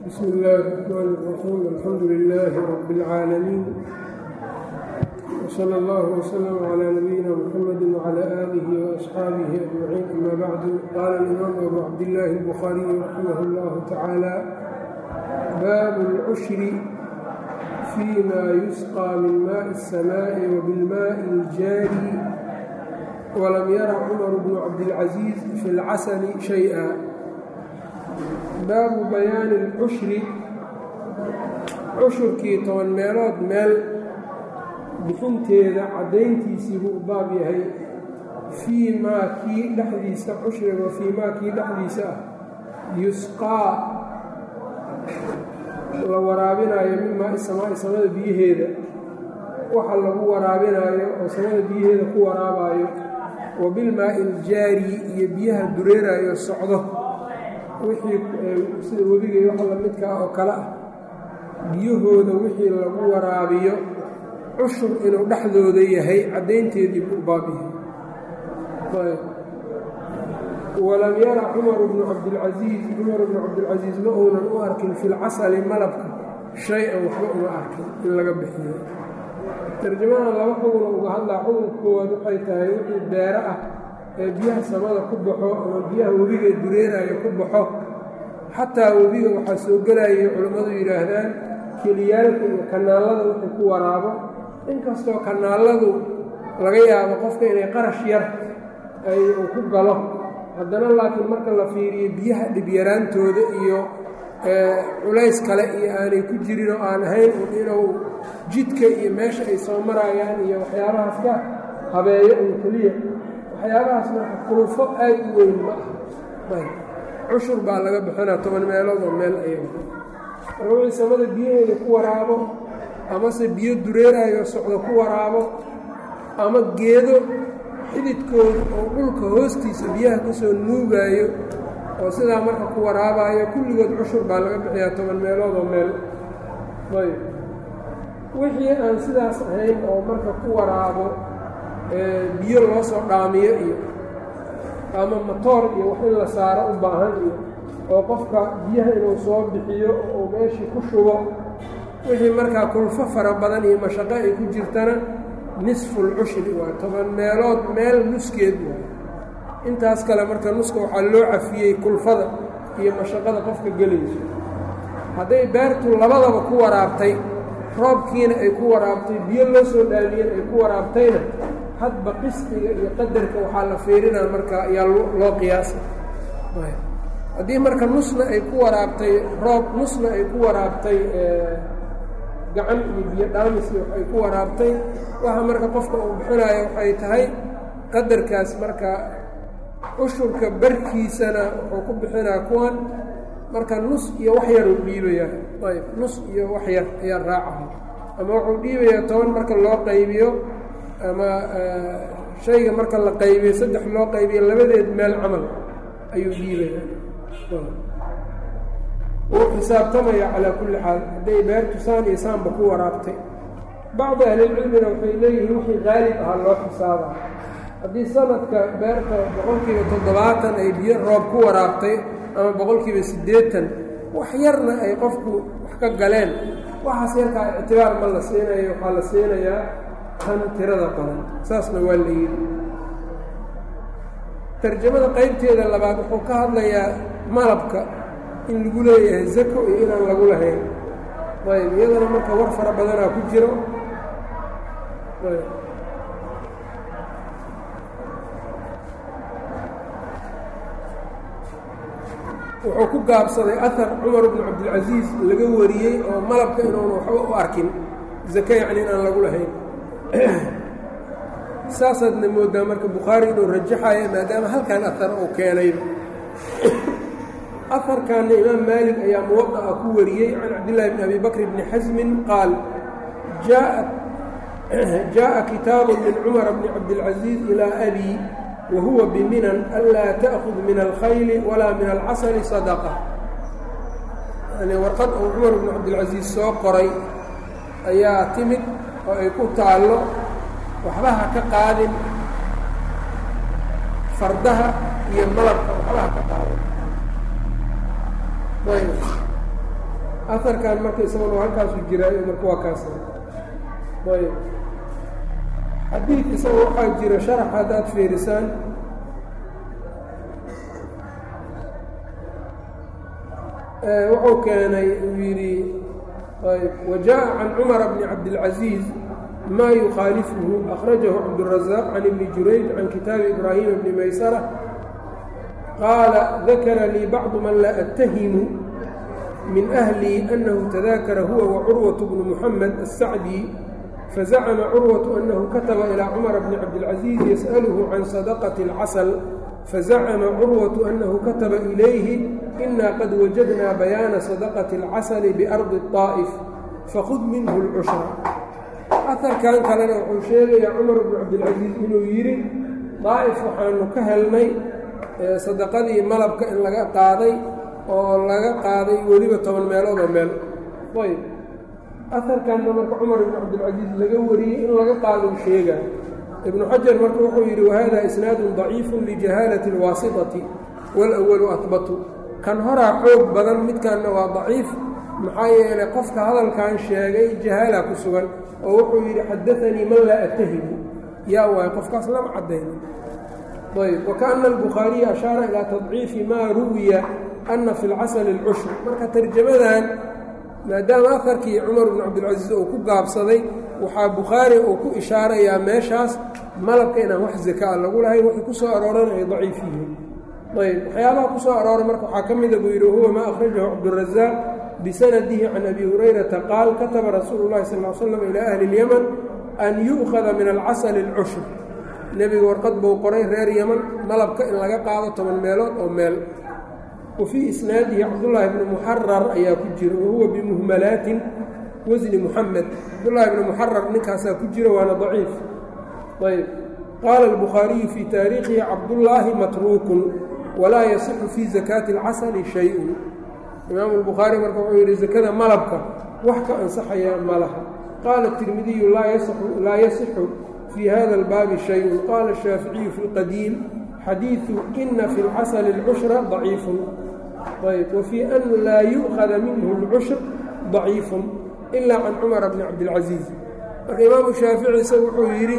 بسم الله الرحمن الرحيم الحمد لله رب العالمين وصلى الله وسلم على نبينا محمد وعلى آله وأصحابه أجمعين أما بعد قال الإمام أبو عبد الله البخاري رحمه الله تعالى باب العشر فيما يسقى من ماء السماء وبالماء الجاري ولم ير عمر بن عبد العزيز في العسل شيئا baabu bayaani اlcushri cushurkii 10 meelood meel bixinteeda caddayntiisii buu u baab yahay fii maa kii dhexdiisa cushriga fii maa kii dhexdiisa ah yusqaa la waraabinaayo min maai samaa'i samada biyaheeda waxa lagu waraabinaayo oo samada biyaheeda ku waraabaayo wa bilmaa'i iljaari iyo biyaha dureeraayo socdo wixii sida webiga iyo waxa lamidkaa oo kale ah biyahooda wixii lagu waraabiyo cushur inuu dhexdooda yahay caddaynteedii buu baab yahay walam yara cumaru bnu cabdilcasiis ma uunan u arkin fi lcasali malabka shay-an waxba uma arkin in laga bixiyo tarjamadan laba xuguna uga hadlaa xugunka koowaad waxay tahay wixii beero ah ee biyaha samada ku baxo ama biyaha webiga dureeraayo ku baxo xataa webiga waxaa soo gelayay culammadu yidhaahdaan keliyaalka iyo kanaalada wixii ku waraabo inkastoo kanaaladu laga yaabo qofka inay qarash yar uu ku galo haddana laakiin marka la fiiriyo biyaha dhibyaraantooda iyo culays kale iyo aanay ku jirin oo aan ahayn inuu jidka iyo meesha ay soo marayaan iyo waxyaabahaas ka habeeyo un keliya waxyaabahaas marka kulufo aad u weyn ma ah cushur baa laga bixinaa 10 meelood oo meel ayaga marka wixii samada biyaheeda ku waraabo amase biyo dureerayo socdo ku waraabo ama geedo xididkooda oo dhulka hoostiisa biyaha ka soo nuugaayo oo sidaa marka ku waraabayo kulligood cushur baa laga bixiyaa 10 meelood oo meel ayb wixii aan sidaas ahayn oo marka ku waraabo biyo loo soo dhaamiyo iyo ama matoor iyo wax in la saaro u baahan iyo oo qofka biyaha inuu soo bixiyo oo meeshii ku shubo wixii markaa kulfo fara badan iyo mashaqo ay ku jirtana nisfulcushri waa 10 meelood meel nuskeed waay intaas kale marka nuska waxaa loo cafiyey kulfada iyo mashaqada qofka gelayso hadday beertu labadaba ku waraabtay roobkiina ay ku waraabtay biyo loo soo dhaamiyeen ay ku waraabtayna hadba qisdiga iyo qadarka waxaa la fiirinaa marka ayaa loo qiyaasa haddii marka nusna ay ku waraabtay roob nusna ay ku waraabtay gacan iyo biyo dhaamis ay ku waraabtay waxa marka qofka uu bixinaayo waxay tahay qadarkaas marka cushurka barkiisana wuxuu ku bixinaa kuwan marka nus iyo wax yar uu dhiibayaa ayb nus iyo wax yar ayaa raacaya ama wuxuu dhiibayaa 10 marka loo qaybiyo ama shayga marka la qaybiyo 3 loo qaybiyo labadeed meel camal ayuu dhiibayaa wuu xisaabtamaya calaa kulli xaal hadday beertu saan iyo saanba ku waraabtay bacdi ahlilcilmina waxay leeyihiin wixii qaalib ahaa loo xisaaba haddii sanadka beerta 70% ay biyo roob ku waraabtay ama 80% wax yarna ay qofku wax ka galeen waxaas yarkaa ictibaar ma la siinayo waxaa la siinayaa tan tirada badan saasna waa la yidhi tarjamada qaybteeda labaad wuxuu ka hadlayaa malabka in lagu leeyahay zako iyo inaan lagu lahayn ayb iyadana marka war fara badanaa ku jiro wuxuu ku gaabsaday ahar cumar bnu cabdilcasiis laga wariyey oo malabka inuuna waxba u arkin zako yacni inaan lagu lahayn saasaadna moodaa marka bukhaari inuu rajaxayo maadaama halkan ahar uu keenayba aharkanna imaam maalik ayaa muwada'a ku wariyey can cabdillaahi bni abi bakr bni xasmin qaal jaaءa kitaabu min cumara bni cabdilcasiis ilaa abi wa huwa biminan anlaa ta'khud min alkhayli walaa min alcasali sadaqa yani warqad uu cumar bni cabdilcasiis soo qoray ayaa timid oo ay ku taallo waxba ha ka qaadin fardaha iyo malabka waxba ha ka qaadin aharkan marka isaguna halkaasu jiraayo marka waa kaas ayb xadiid isaga waxaa jira sharax haddaad fiirisaan wuxuu keenay uu yidhi ayb wajaءa can cumara bni cabdilcaziiz ma yukhaalifuhu akhrajahu cabdالrazaaq can ibni jurayj can kitaabi ibraahima bni maysara qaala dakara lii bacdu man laa attahimu min أhlii أnahu tadaakara huwa wacurwaة bnu muxamed الsacdي fazacma curwaة أnahu kataba ilىa cumara bni cabdilcaziiz yasأlhu can sadaqaةi اlcasl fazacma curwaة أnahu kataba ilayhi ina qad wajadna bayaana sadaqaةi اlcasl biarضi الطaa'if fakhud minhu اlcushra aharkan kalena wuxuu sheegayaa cumar bnu cabdilcaziiz inuu yidhi daa'if waxaanu ka helnay sadaqadii malabka in laga qaaday oo laga qaaday weliba 10 meelood oo meel ayb aharkanna marka cumar ibnu cabdilcaziiz laga wariyey in laga qaado sheega ibnu xajar marka wuxuu yidhi wahada isnaadun daciifun lijahaalati اlwaasitati wاlأwalu ahbatu kan horaa xoog badan midkanna waa daciif maxaa yeelay qofka hadalkan sheegay jahaala ku sugan oo wuxuu yidhi xadaanii man laa attahimu yaa waay qofkaas lama cadayno ayb wakaana albukhaariya ashaara ilaa tadciifi maa ruwiya ana fi اlcasl اlcushr marka tarjamadan maadaama aharkii cumar bnu cabdilcaziiz uu ku gaabsaday waxaa bukhaari uu ku ishaarayaa meeshaas malabka inaan wax zakaa lagu lahayn waxay ku soo aroorana ay daciif yihiin ayb waxyaabaha ku soo arooray marka waxaa ka mida buu yidhi huwa maa akhrajahu cabdالrazaaq bisanadihi can abi hurayrata qaal kataba rasuulu اllahi sal ly slam ilaa ahli اlyaman an yu'khada min alcasl اlcushr nebiga warqad buu qoray reer yaman malabka in laga qaado 10 meelood oo meel wa fii isnaadihi cabdullaahi bni muxarar ayaa ku jira wahuwa bimuhmalaatin wasni muxamed cabdullaahi bni muxarar ninkaasaa ku jira waana daciif ayb qaala albukhaariyu fii taariikhihi cabdullaahi matruukun walaa yasixu fii zakaati اlcasali shay-un imaamu albukhaari marka wuxuu yidhi sakada malabka wax ka ansaxayaa ma laha qaala tirmidiyu laa yasixu fii hada albaabi shay-un qaala ashaaficiyu fi اlqadiim xadiiثu ina fi اlcasl اlcushra ضaciifu ayb wafii an laa yu'khada minhu اlcushr ضaciifu ila can cumara bni cabdilcaziiz marka imaamu shaafici isagu wuxuu yidhi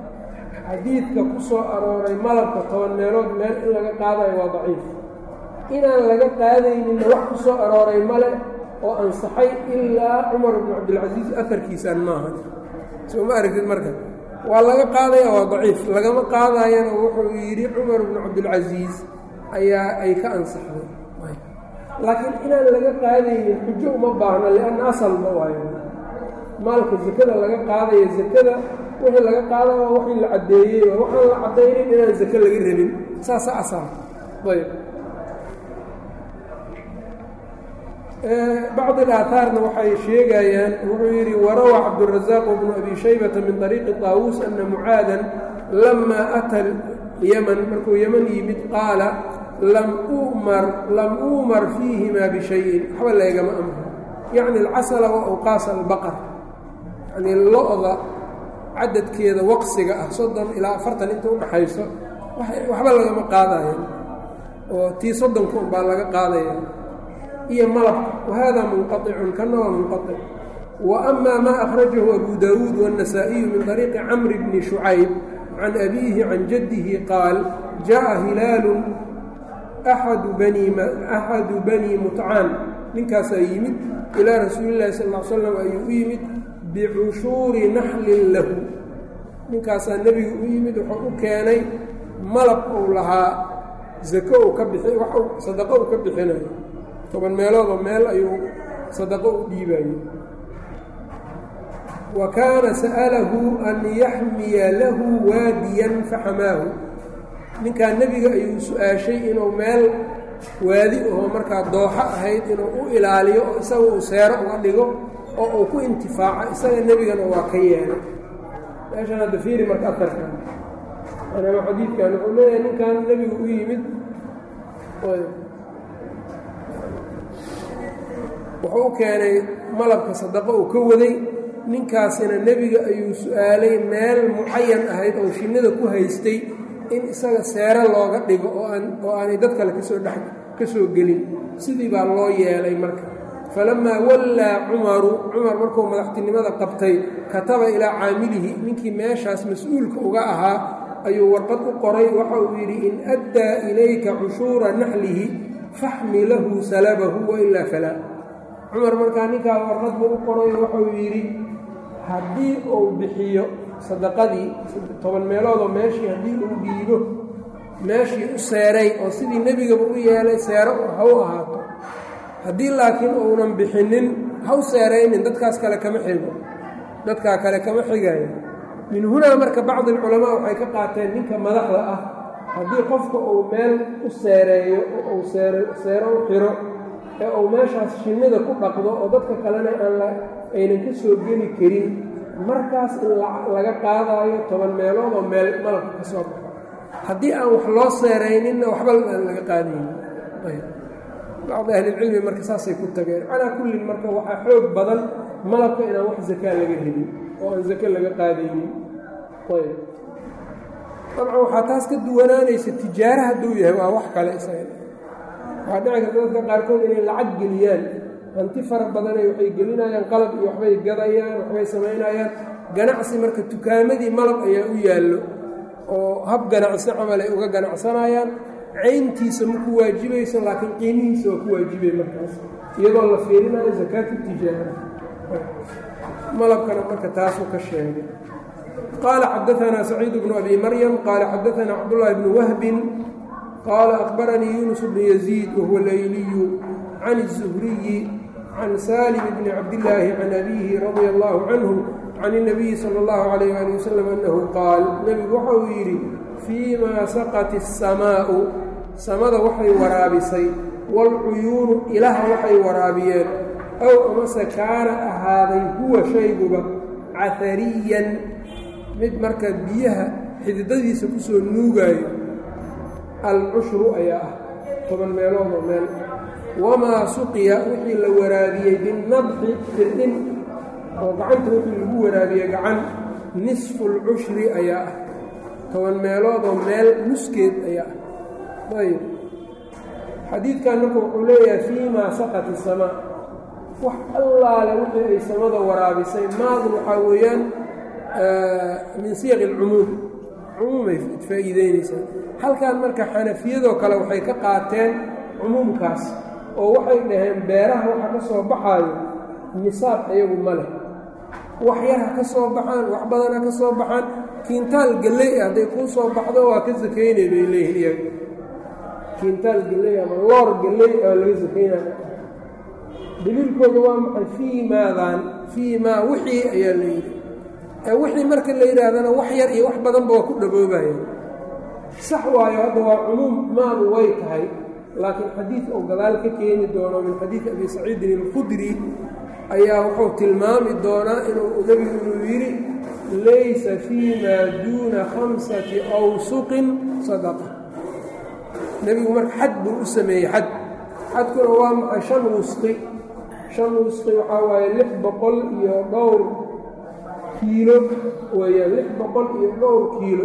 xadiidka ku soo arooray malabka 10 meelood meel in laga qaadayo waa daciif inaan laga qaadayninna wax ku soo arooray male oo ansaxay ilaa cumar bni cabdilcaziiz aharkiisaan maaha soo ma aragtid marka waa laga qaadaya waa daciif lagama qaadayana wuxuu yidhi cumar bnu cabdilcaziiz ayaa ay ka ansaxday laakiin inaan laga qaadaynin xujo uma baahno lianna asalba waayo maalka sakada laga qaadaya sakada wixii laga qaada waa wixii la caddeeyey waa waxaan la caddaynin inaan sake laga rabin saasa asal ayb bacd اlaahaarna waxay sheegayaan wuxuu yidhi warawى cabdالraزaaq bnu abi shaybata min طariiqi طaawuus ana mucaadan lama ata yaman markuu yaman yimid qaala lam uumar fiihima bishayin waxba laygama amro yacni alcasla wa awqaasa albaqar yacnii lo-da cadadkeeda waqsiga ah 30 ilaa 40 inta udhaxayso waxba lagama qaadayo oo tii 30 unbaa laga qaadaya iyo malabka wahada munqaطicun kana waa munqaطic wa ama maa akhrajahu abu daawuud waالنasaaئiyu min طariiqi camri bni shucayb can abiihi can jaddihi qaal jaءa hilaalu axadu bani mutcaan ninkaasaa yimid ilaa rasuuli llahi sal ll slam ayuu u yimid bicushuuri naxlin lahu ninkaasaa nebigu u yimid wuxuu u keenay malab uu lahaa zako uu ka bixi wax sadaqo uu ka bixinayo 10 meeloodoo meel ayuu sadaqo u dhiibayo wa kaana sa'alahu an yaxmiya lahu waadiyan faxamaahu ninkaa nebiga ayuu su-aashay inuu meel waadi ahoo markaa dooxo ahayd inuu u ilaaliyo oo isaga uu seero uga dhigo oo uu ku intifaaco isaga nebigana waa ka yeelay meeshan hadda fiiri marka afarkan anama xadiidkan wuxuu leeyahay ninkan nebigu u yimid wuxuu u keenay malabka sadaqo uu ka waday ninkaasina nebiga ayuu su-aalay meel mucayan ahayd oo shinnida ku haystay in isaga seero looga dhigo oo aanay dad kale ka soo gelin sidii baa loo yeelay marka falamaa wallaa cumaru cumar markuu madaxtinimada qabtay kataba ilaa caamilihi ninkii meeshaas mas-uulka uga ahaa ayuu warqad u qoray waxa uu yidhi in addaa ilayka cushuura naxlihi faxmi lahu salabahu wailaa falaa cumar markaa ninkaa warqad buu u qoray waxauu yidhi haddii uu bixiyo sadaqadii 10 meeloodoo meeshii haddii uu dhiibo meeshii u seeray oo sidii nebigaba u yeelay seero ha u ahaato haddii laakiin uunan bixinin ha u seeraynin dadkaa kale kama xigayo min hunaa marka bacdi alculamaa waxay ka qaateen ninka madaxda ah haddii qofka uu meel u seereeyo oo uu seero u xiro ee uu meeshaas shinnida ku dhaqdo oo dadka kalena aynan ka soo geli karin markaas in laga qaadaayo 10 meelood oo meel malabka ka soo baxo haddii aan wax loo seerayninna waxba aan laga qaadaynin bacdi ahlilcilmi marka saasay ku tageen calaa kullin marka waxaa xoog badan malabka inaan wax zakaa laga helin oo aan zake laga qaadaynin ayb dabcan waxaa taas ka duwanaanaysa tijaara hadduu yahay waa wax kale isaga waxaa dhici karta dadka qaarkood inay lacag geliyaan hanti fara badanay waxay gelinayaan qalab iyo waxbay gadayaan waxbay samaynayaan ganacsi marka tukaamadii malab ayaa u yaallo oo hab ganacsi camal ay uga ganacsanayaan cayntiisa ma ku waajibayso laakiin qiimihiisa waa ku waajibay markaas iyadoo la fiirinayo zakaatu tijaara malabkana marka taasuu ka sheegay qaala xadaanaa saciid bnu abi maryam qaala xadaanaa cabdullaahi bnu wahbin qaala akhbaranii yuunus bnu yaziid wahuwa layliyu can الzuhriyi can saalim bni cabdillaahi can abiihi radia allahu canhu can الnabiyi salى اllahu alayh ali wasalam annahu qaal nebigu waxa uu yidhi fii maa saqat الsamaa'u samada waxay waraabisay wاlcuyuunu ilaha waxay waraabiyeen ow amase kaana ahaaday huwa shayguba cahariyan mid marka biyaha xididadiisa ku soo nuugaayo alcushru ayaa ah 10 meelood oo meel wamaa suqiya wixii la waraabiyey binadxi firdhin oo gacanta wixii lagu waraabiyey gacan nisfu اlcushri ayaa ah 10 meelood oo meel nuskeed ayaa ah ayb xadiidkan marka wuxuu leeyahay fii maa saqat الsamaa wax allaale wixii ay samada waraabisay maadu waxaa weeyaan min siyaqi اlcumuum cumuumay faa'iideynaysaa halkan marka xanafiyadoo kale waxay ka qaateen cumuumkaas oo waxay dhaheen beeraha waxa ka soo baxaayo nisaab iyagu ma leh wax yar ha ka soo baxaan wax badan ha ka soo baxaan kiintaal galley ah hadday kuu soo baxdo waa ka sakaynay bay leeyihin iyagu kiintaal galley ama loor galley oo laga sakaynaya daliilkooda waa maxay fii maa wixii ayaa la yidhi wixii marka la yidhaahdana wax yar iyo wax badanba waa ku dhaboobaya sax waayo hadda waa cumuum maadu way tahay laakiin xadiid oo gadaal ka keeni doono min xadiidi abi saciidin alkhudri ayaa wuxuu tilmaami doonaa nebigu inuu yidhi laysa fii maa duuna 5 awsuqin sadaqa nebigu marka xad buu u sameeyey xadkuna waa maxay 5 wusqi 5 wusqi waxaa waaye 600 iyo dhowr kiilo weeyaan 600 iyo dhowr kiilo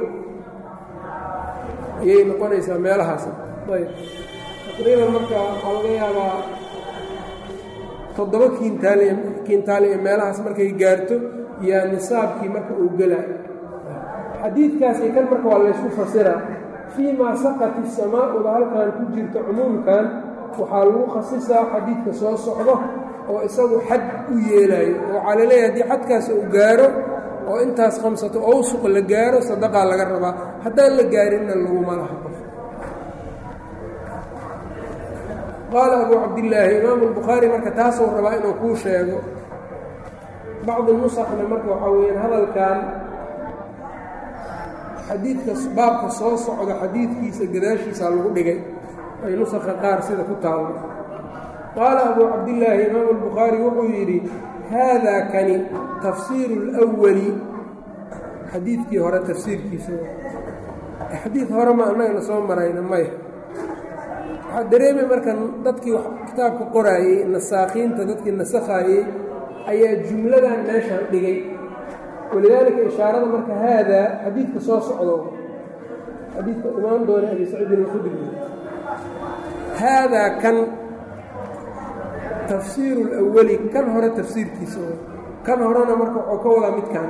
ayay noqonaysaa meelahaas ayb taqriiban marka waxaa laga yaabaa 7 kiintaal iyo meelahaas markay gaarto yaa nisaabkii marka uu gelaayo xadiidkaasi kan marka waa laysku fasiraa fii maa saqat الsamaa'uda halkan ku jirta cumuumkan waxaa lagu khasisaa xadiidka soo socdo oo isagu xad u yeelaayo oo waxaa laleeyahay haddii xadkaas uu gaaro oo intaas 5 awsuq la gaaro sadaqaa laga rabaa haddaan la gaarinna laguma laha qof qaala abuu cabdillaahi imaamu albukhaari marka taasuu rabaa inuu kuu sheego bacdi nusakna marka waxaa weeyaan hadalkan xadiidka baabka soo socda xadiidkiisa gadaashiisaa lagu dhigay ay nusakha qaar sida ku taallo qaala abuu cabdillaahi imaamu albukhaari wuxuu yidhi haadaa kani tafsiiru اlأwali xadiidkii hore tafsiirkiisa xadiid hore ma annagana soo marayna maya waxaa dareemay marka dadkii kitaabka qoraayey nasaakhiinta dadkii nasakhaayey ayaa jumladan meeshaan dhigay walidaalika ishaarada marka haadaa xadiidka soo socdo xadiidka imaan doona abi saciidin alkhudri haadaa kan tafsiiru اlأwali kan hore tafsiirkiisa kan horena marka wuxuu ka wadaa midkan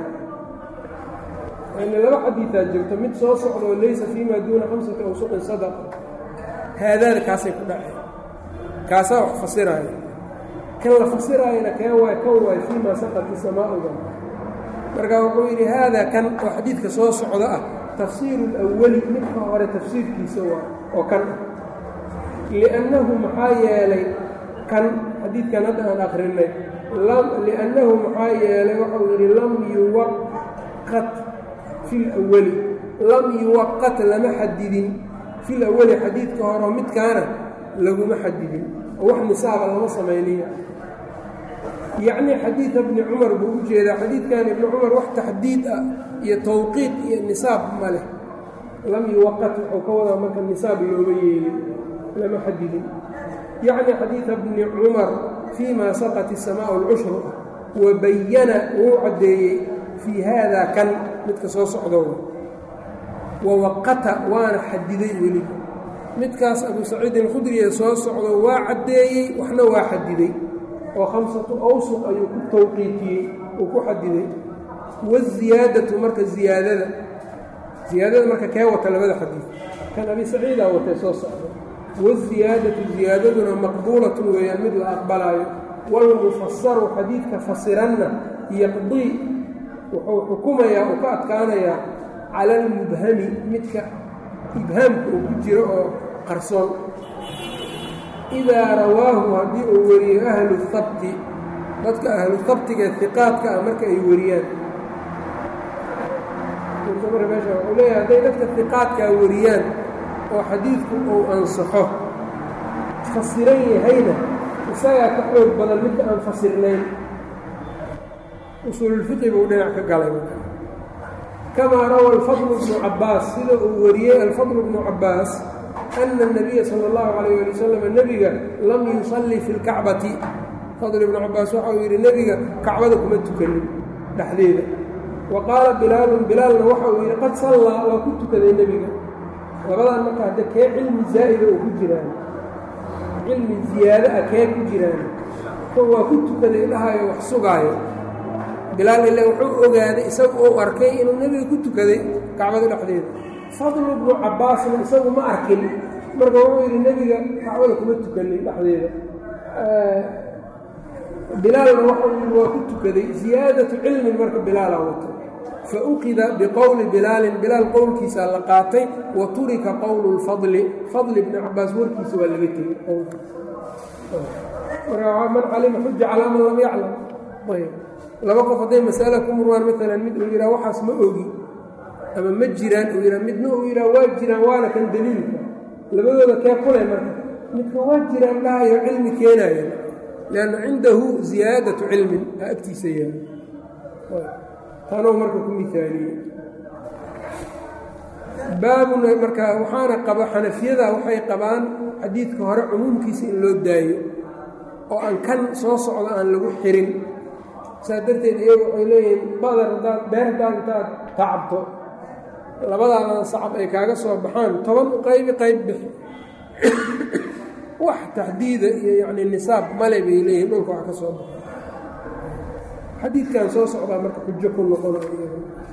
laba xadiiثaa jirto mid soo socdo laysa فيma duuna 5 awsuqin sadqa haadaada kaasay ku dhaceen kaasaa wax fasiraayo kan la fasiraayana kee waay kan waay فيma saqati samaaؤda markaa wuxuu yidhi haadaa kan oo xadiidka soo socda ah tafsiiru اlأwali midka hore tafsiirkiisa waa oo kan ah liأnnahu maxaa yeelay kan xadiidkan hadda aan akrinay liأnnahu maxaa yeelay waxau yidhi lam yuwaqat fi اlأwali lam yuwaqat lama xadidin fi اlأwali xadiidka horeo midkaana laguma xadidin oo wax nisaaba lama samayniya yacni xadiida bni cumar buu u jeedaa xadiidkan ibni cumar wax taxdiid ah iyo tawqiid iyo nisaab ma leh lam yuwaqat wuxuu ka wadaa marka nisaab looma yeelin lama xadidin yacni xadiida bni cumar fii ma saqat الsamaء اlcushru wabayana wuu caddeeyey fii haada kan midka soo socdo wawaqata waana xadiday weli midkaas abu saciidin khudriye soo socdo waa caddeeyey waxna waa xadiday oo 5 awsuq ayuu ku tawqiitiyey uu ku xadiday waziyaadatu marka ziyaadada marka kee wata labada xadiid kan abi saciidaa watay soo socdo waziyaadatu ziyaadaduna maqbuulatun weeyaan mid la aqbalaayo walmufasaru xadiidka fasiranna yaqdii wuxuu xukumayaa uu ka adkaanayaa cala almubhami midka ibhaamka uu ku jiro oo qarsoon idaa rawaahu haddii uu wariyo ahlu habti dadka ahlu habtiga hiqaadka ah marka ay wariyaan wuxuu leeyahay hadday dadka hiqaadkaa wariyaan oo xadiidku uu ansaxo fasiran yahayna isagaa ka xoog badan midka aan fasirnayn usuululfiqi buu dhinac ka galay kamaa rawa alfadlu bnu cabbaas sida uu wariyey alfadlu bnu cabbaas ana الnabiya salى اllahu calayh ali wasalam nebiga lam yusalli fi اlkacbati fadl ibnu cabbaas waxa uu yidhi nebiga kacbada kuma tukanin dhexdeeda wa qaala bilaalun bilaalna waxa uu yidhi qad sallaa waa ku tukaday nebiga labadan marka hadde kee cilmi zaa'ida oo ku jiraan cilmi ziyaado ah kee ku jiraan kan waa ku tukaday dhahayo wax sugaayo bilaal ila wuxuu ogaaday isagu uu arkay inuu nebiga ku tukaday kacbada dhexdeeda fadlu bnu cabbaasna isagu ma arkin marka wuxuu yidhi nebiga kacbada kuma tukanin dhexdeeda bilaalna waxau yidhi waa ku tukaday ziyaadatu cilmin marka bilaalaa wato fa ukida biqowli bilaalin bilaal qowlkiisaa la qaatay wa turika qowlu lfadli fadli bni cabbaas warkiisa waa laga tegey marka man calima xuja calaa man lam yaclam ayb laba qof hadday masala ku murmaan maalan mid uu yidhaha waxaas ma ogi ama ma jiraan uu yidhaha midna uu yidhaha waa jiraan waana kan daliilka labadooda kee kulay marka midka waa jiraan dhahayo cilmi keenaaya lianna cindahu ziyaadatu cilmin aa agtiisa yaalo tanuu marka ku miaaliyey baabun marka waxaana qaba xanafiyada waxay qabaan xadiidka hore cumuumkiisa in loo daayo oo aan kan soo socdo aan lagu xirin saa darteed iyagu waxay leeyihiin badar haddaad beer haddaad intaad tacabto labadaadan sacab ay kaaga soo baxaan 10 qayb bixi wax taxdiida iyo yacni nisaab male bay leeyihiin dhulka wax ka soo baxo xadiidkan soo socdaa marka xujo ku noqonayo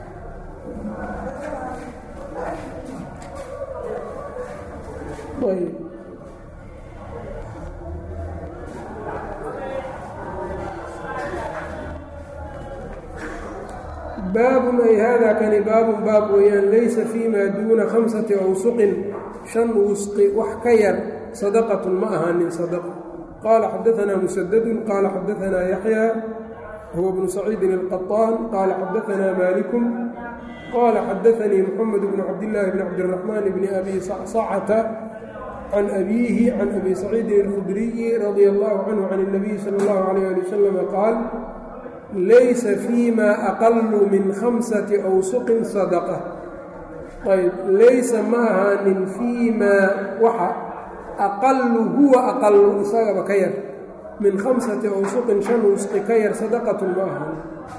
baabun ay haadaa kani baabun baab weeyaan laysa fii maa duuna 5 awsuqin 5 wusqi wax ka yar sadaqatun ma ahaanin sadaqa qaala xadaanaa musadadun qaala xadaanaa yaxyaa huwa bnu saciidin alqaطaan qaala xadaanaa maalikun qaala xadaanii muxamed bnu cabdillaahi bni cabdiraxmaan bni abi sacsacata can abiihi can abi saciidin alkhudriyi radia allahu canhu can اnabiyi sala اllahu alayh ali wasalam qaal laysa fiima aqalu min 5 awsuqin sadaqa ayb laysa ma ahaanin fiimaa waxa aqalu huwa aqalu isagaba ka yar min 5 awsuqin 5 wusqi ka yar sadaqatun ma ahaanin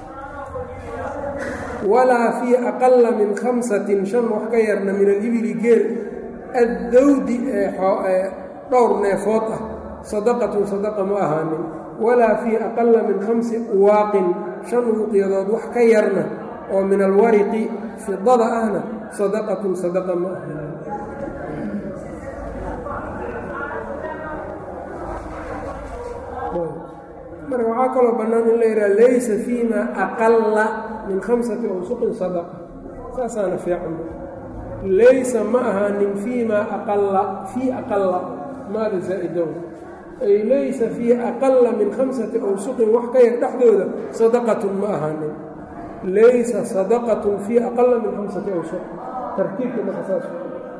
walaa fii aqala min 5 5 wax ka yarna min alibili geel addawdi ee dhowr neefood ah sadaqatun sadaqa ma ahaanin walaa fii aqala min 5 uwaaqin 5 uqiyadood wax ka yarna oo min alwariqi fidada ahna sadaqatun sadaqa ma aha marka waxaa kaloo bannaan in la yidhaha laysa fiima aqalla min 5 awsuqin sadaqa saasaana fiican laysa ma ahaanin fiima aqalla fii aqalla maada zaa'idow ay laysa fii aqalla min 5 awsuqin wax ka yar dhexdooda sadaqatun ma ahaanin laysa sadaqatun fii aqalla min 5 awsuq tarkiibka marka saas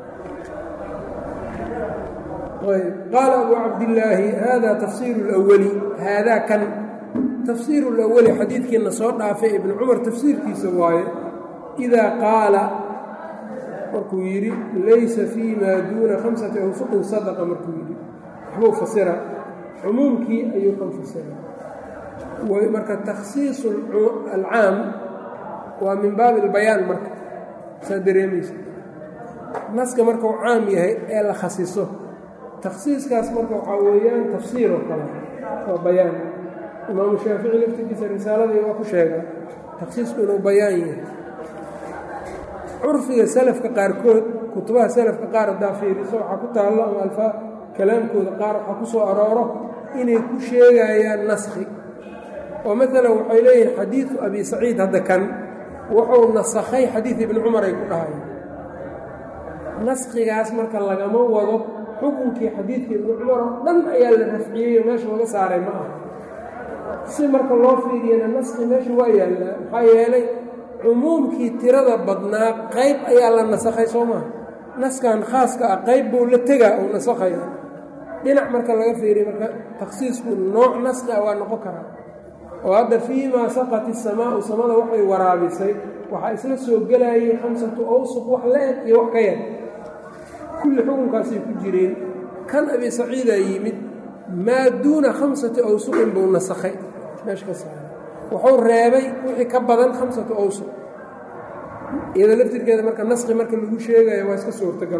قال أبو عبد الله هذا تفسير الأول هذا كان تفسير الأول حديث كنا صار في ابن عمر تفسير كي سواي إذا قال مركويري ليس فيما دون 5 أوسق صدقة مركويري هو فسرها عموم كي أيكم فسرها ومرك تخصيص العام ومن باب البيان مرك سادريميس نسك مركو عام يهي إلا خصيصه تخصيصkaas marka waxaa weeyaan tafsiir oo kale waa bayaan imaamu shaafici laftigiisa risaaladii waa ku sheega takhsiisku inuu bayaan yahay curfiga salafka qaarkood kutubaha salafka qaar haddaa fiiriso waxaa ku taallo ama alfaa kalaamkooda qaar waxaa ku soo arooro inay ku sheegayaan naskhi oo maalan waxay leeyihin xadiidu abi saciid hadda kan wuxuu nasakhay xadiid ibni cumar ay ku dhahayaan naskhigaas marka lagama wado xukunkii xadiidka ibnu cumar oo dhan ayaa la rafciyey oo meesha laga saaray ma aha si marka loo fiiriyana naskhi meesha waa yaallaa maxaa yeelay cumuumkii tirada badnaa qayb ayaa la nasakhay soo maha naskan khaaska ah qayb buu la tegaa oo nasakhaya dhinac marka laga fiiriya marka takhsiisku nooc naskhi ah waa noqon karaa oo hadda fiimaa saqat isamaau samada waxay waraabisay waxaa isla soo gelayay 5 awsuq wax la-eg iyo wax ka yar kulli xukunkaasay ku jireen kan abi saciidaa yimid maa duuna 5 awsuqin buu nasakhay meesha ka saaray wuxuu reebay wixii ka badan 5 awsuq iyada laftirkeeda marka naskhi marka lagu sheegayo waa iska suurtagal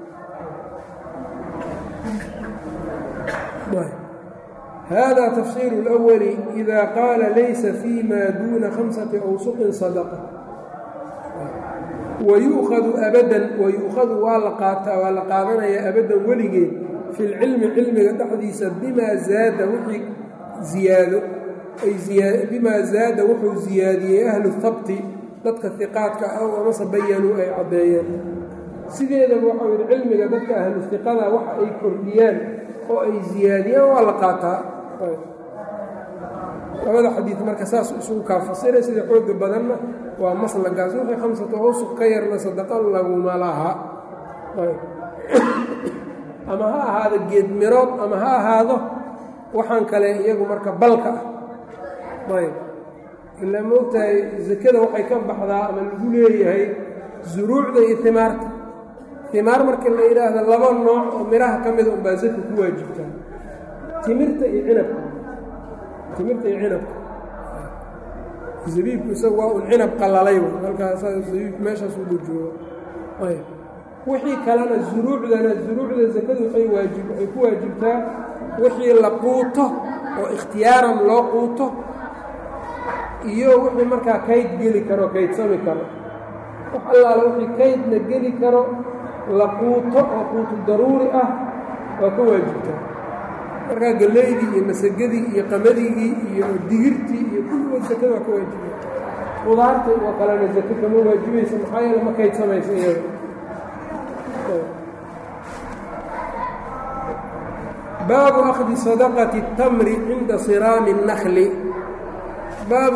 هذا تفسير الأول إذا قال ليس فيما دون 5 أوسق صدقة ويؤخذ أبدا ويؤخذ والقادنا يا أبدا ولجي في العلم علم تحديث بما زاد وحي زيادة أي زيادة بما زاد وحي زيادة أهل الثبت ضدك الثقات أو ما بينوا أي عضيان سيدنا وحي العلم ضدك أهل الثقات وحي كرديان أو أي زيادة والقاتها وهذا حديث مركزاس أسوء كافصيرة سيدي حوق بدنا ومصلا قاسوخي 5 أوسق كيرنا صدق الله وما لها أما هذا الجيد مراد أما هذا وحن كله يجو مركب بلكة طيب إلا موتى زكذا وحي كم بحذا أما الجولية هي زروع ذي ثمار مركب اللي إله هذا اللبن نوع ومراها كم ذو بازك واجبتها تمرت عنب زبيب يسوى العنب قلالي halka زبيب meesha soo dujoo ay wixii kalena zuruucda zakadu waxay ku waajibtaa wixii la quuto oo ikhtiyaaran loo quuto iyo wixii markaa kayd geli karo kayd sami karo wax allaala wixii kaydna geli karo la quuto oo quuto daruuri ah waa ka waajibtaa markaa galeydii iyo masagadii iyo qamadii iyo digirtii iyo kullu zakada waa ka waajibay qudaarta oo kalena zakada kama waajibaysa maxaa yeelay ma kayd samaysa iyada باب أخذ صدقة التمر عند صرام النخل باب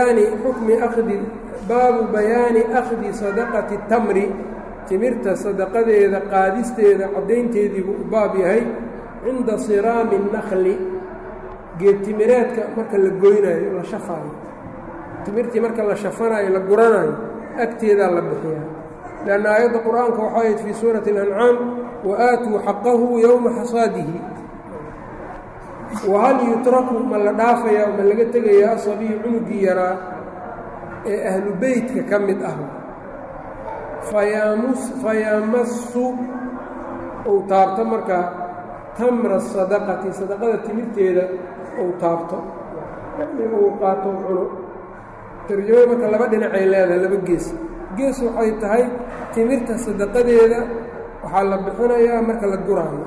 بيان أخذ صدقة التمر تمرت صدقة إذا قادست إذا عدينت إذا بابي هي عند صرام النخل جيت تمرات مركا لقوينا ولا شفاي تمرتي مركا لا شفانا إلى قرانا أكتي إذا لبحيها لأن آيات القرآن كوحاية في سورة الأنعام وآتوا حقه يوم حصاده وهل يترك من لدافيا ومن لقتك يا صبي عنقي يرى أهل بيتك كمد أهل فيمس أو تارتمرك تمر الصدقة صدقة تمرت إذا uu taabto uu qaato cuno. tarjamada marka laba dhinacay leedahay, laba gees. gees waxay tahay timirta sadaqadeeda waxaa la bixinayaa marka la guraayo.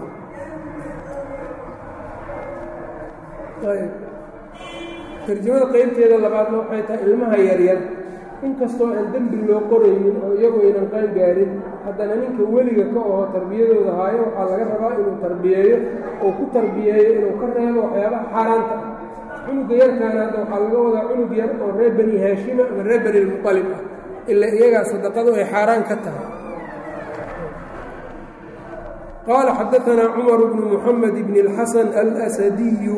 tarjamada qaybteeda labaadna waxay tahay ilmaha yaryar inkastoo aan dembi loo qoraynin oo iyagu aynan qaan gaarin, haddana ninka weliga ka oho tarbiyadooda haayo waxaa laga rabaa inuu tarbiyeeyo oo ku tarbiyeeyo inuu ka reebo waxyaabaha xaaraanta ah. cunuga yarkaana hadda waxaa laga wadaa cunug yar oo reer bani haashima ama reer bani lmuطalib ah, ilaa iyagaa sadaqadu ay xaaraan ka tahay. qaala xadaanaa cumar bnu muxamed bn اlxasan alsadiyu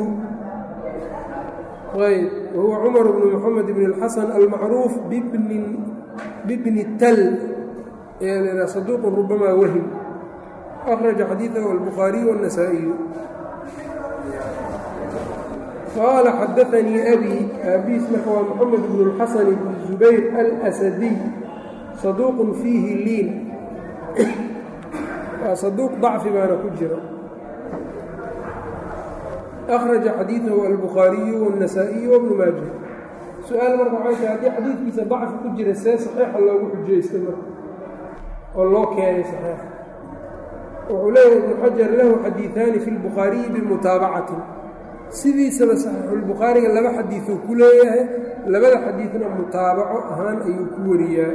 wahuwa cumar bnu muxamed bn اlxasan almacruuf bibni tal saduuq rubamaa wahim akhraja xadiiثahu albukhaariyu wالنasaaئiyu. qaala xadaanii abi aabiis marka waa moxamed bn اlxasan bn zubayr alsadiy saduuq fiihi liin, waa saduuq dacfi baana ku jira. akhraja xadiiثahu albukhaariyu wالنasaaئiyu wbnu maaja. su-aal marka waxay tahay haddii xadiidkiisa dacfi ku jira see saxiixa loogu xujaystay marka oo loo keenay saxiixa? wuxuu leeyahay ibnu xajar lahu xadiiثaani fi اlbukhaariyi bimutaabacatin. sidiisaba saxiixulbukhaariga laba xadiiثuu ku leeyahay, labada xadiidna mutaabaco ahaan ayuu ku wariyaa.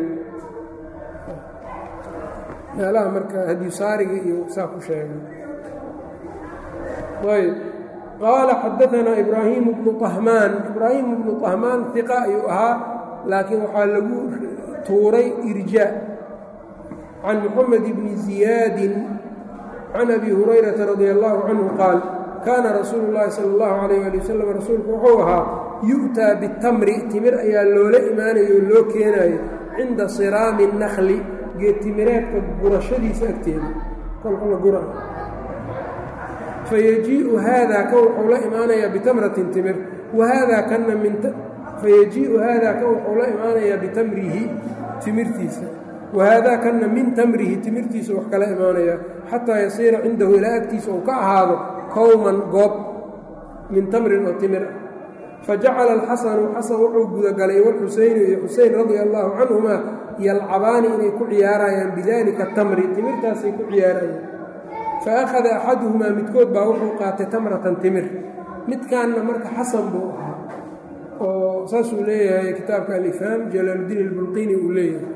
meelaha marka hadiyusaariga iyo saa ku sheegay. ayb qaala xadaanaa ibraahimu bnu طahmaan. ibraahimu bnu طahmaan iqa ayuu ahaa, laakiin waxaa lagu tuuray irjaa. can muxamed bni ziyaadin can abi hurayrata radi allahu canhu qaal kaana rasuulu llaahi sala allahu calayh ali wasalam rasuulku wuxuu ahaa yu'taa bitamri timir ayaa loola imaanayo oo loo keenaayo cinda siraami nakli geedtimireedka gurashadiisa agteeda kolka la gura. fayajiiu haadaa kan wuxuu la imaanayaa bitamratin timir wahaadaa kanna fayajiiu haadaa kan wuxuu la imaanayaa bitamrihi timirtiisa wahaadaa kanna min tamrihi timirtiisa wax kala imaanayaa xataa yasiira cindahu ilaa agtiisa uu ka ahaado kowman goob min tamrin oo timir ah. fajacala alxasanu xasan wuxuu gudagalay walxuseynu iyo xuseyn radia allaahu canhumaa yalcabaani inay ku ciyaarayaan bidaalika tamri timirtaasay ku ciyaarayaan. fa akhada axaduhumaa midkood baa wuxuu qaatay tamratan timir, midkaanna marka xasan buu ahaa oo saasuu leeyahay kitaabka alifhaam jalaaluddiin albulqiini uu leeyahay.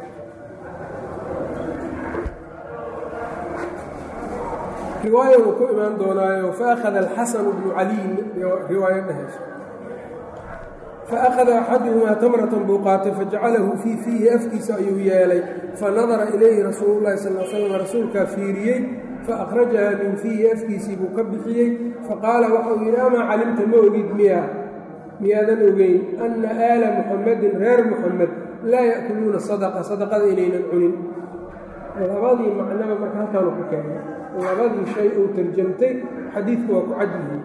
riwaaya uu ku imaan doonaayo faakhada alxasanu bnu caliin riwaayo dhahayso. faakhada axaduhumaa tamratan buu qaatay fajacalahu fii fiihi afkiisa ayuu yeelay fanadara ilayhi rasuulu llahi sal slam rasuulkaa fiiriyey faأkhrajaha min fiihi afkiisii buu ka bixiyey faqaala waxau yidhi amaa calimta ma ogid miyaadan ogeyn anna aala muxamadin reer muxamed laa ya'kuluuna sadaqada inaynan cunin. labadii macnaba marka halkaanu ku keenay, labadii shay uu tarjamtay xadiidku waa ku cadyihiin.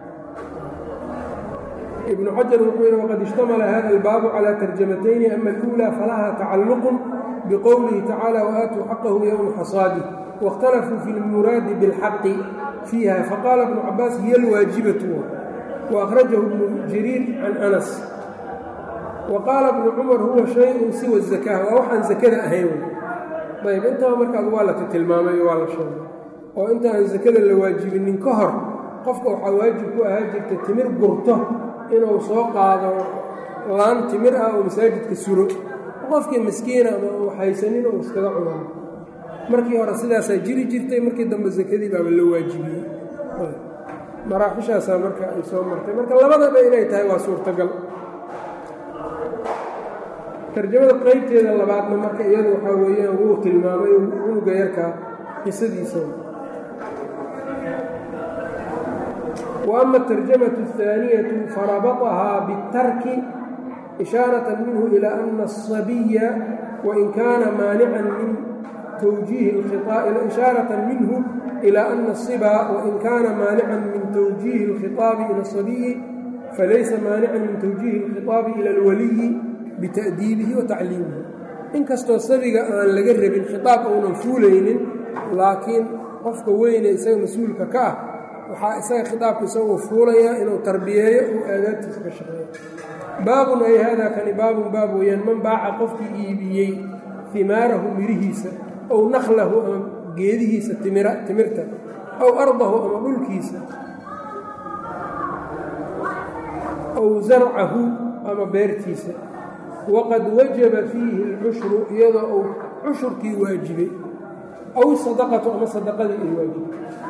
ibnu xajar wuxuu yidhi waqad ishtamala hada albaabu calaa tarjamatayni ama aluulaa falaha tacalluqun biqowlihi tacaala waaatuu xaqahu yowma xasaadih واkhtalafuu fi اlmuraadi bاlxaqi fiiha faqaala ibnu cabaas hiy اlwaajibatu waأkhrajahu ibnu jariir can anas waqaala ibnu cumar huwa shayءun siwa الzakah waa waxaan zakada ahayn. ayb intaba markaas waa la tilmaamay waa la sheegay oo intaan zakada la waajibinin ka hor qofka waxaa waajib ku ahaa jirta timir gurto inuu soo qaado laan timir ah oo masaajidka suro, qofkii miskiina ama uu haysanin oo iskaga cunan. markii hore sidaasaa jiri jirtay, markii dambe sakadii baaba la waajibiyey. maraaxishaasaa marka ay soo martay, marka labadaba inay tahay waa suurtagal. tarjamada qaybteeda labaadna marka iyadu waxaa weeyaan wuu tilmaamay cunuga yarka qisadiisa. wa ama atarjamatu الثaaniyatu farabatahaa biاtarki ishaaratan minhu ilaa ana الصabiya wain kaana maanican min twjiihi ishaaratan minhu ilaa ana الصiba wain kaana maanican min twjiihi اlkhiطaabi ila الصabiyi falaysa maanican min twjiihi اlkhiطaabi ila اlwaliyi bita'diibihi wa tacliimihi. inkastoo sabiga aan laga rabin khitaab uunan fuulaynin, laakiin qofka weyne isaga mas-uulka ka ah waxaa isaga khitaabka isagoo fuulayaa inuu tarbiyeeyo uu aadaabtiisa ka shaqeeyo. baabun ay haadaa kani baabun baab weeyaan man baaca qofkii iibiyey himaarahu mirihiisa ow naklahu ama geedihiisa timirta ow ardahu ama dhulkiisa ow zarcahu ama beertiisa waqad wajaba fiihi alcushru iyadoo uu cushurkii waajibay aw sadaqatu ama sadaqadii ay waajibay.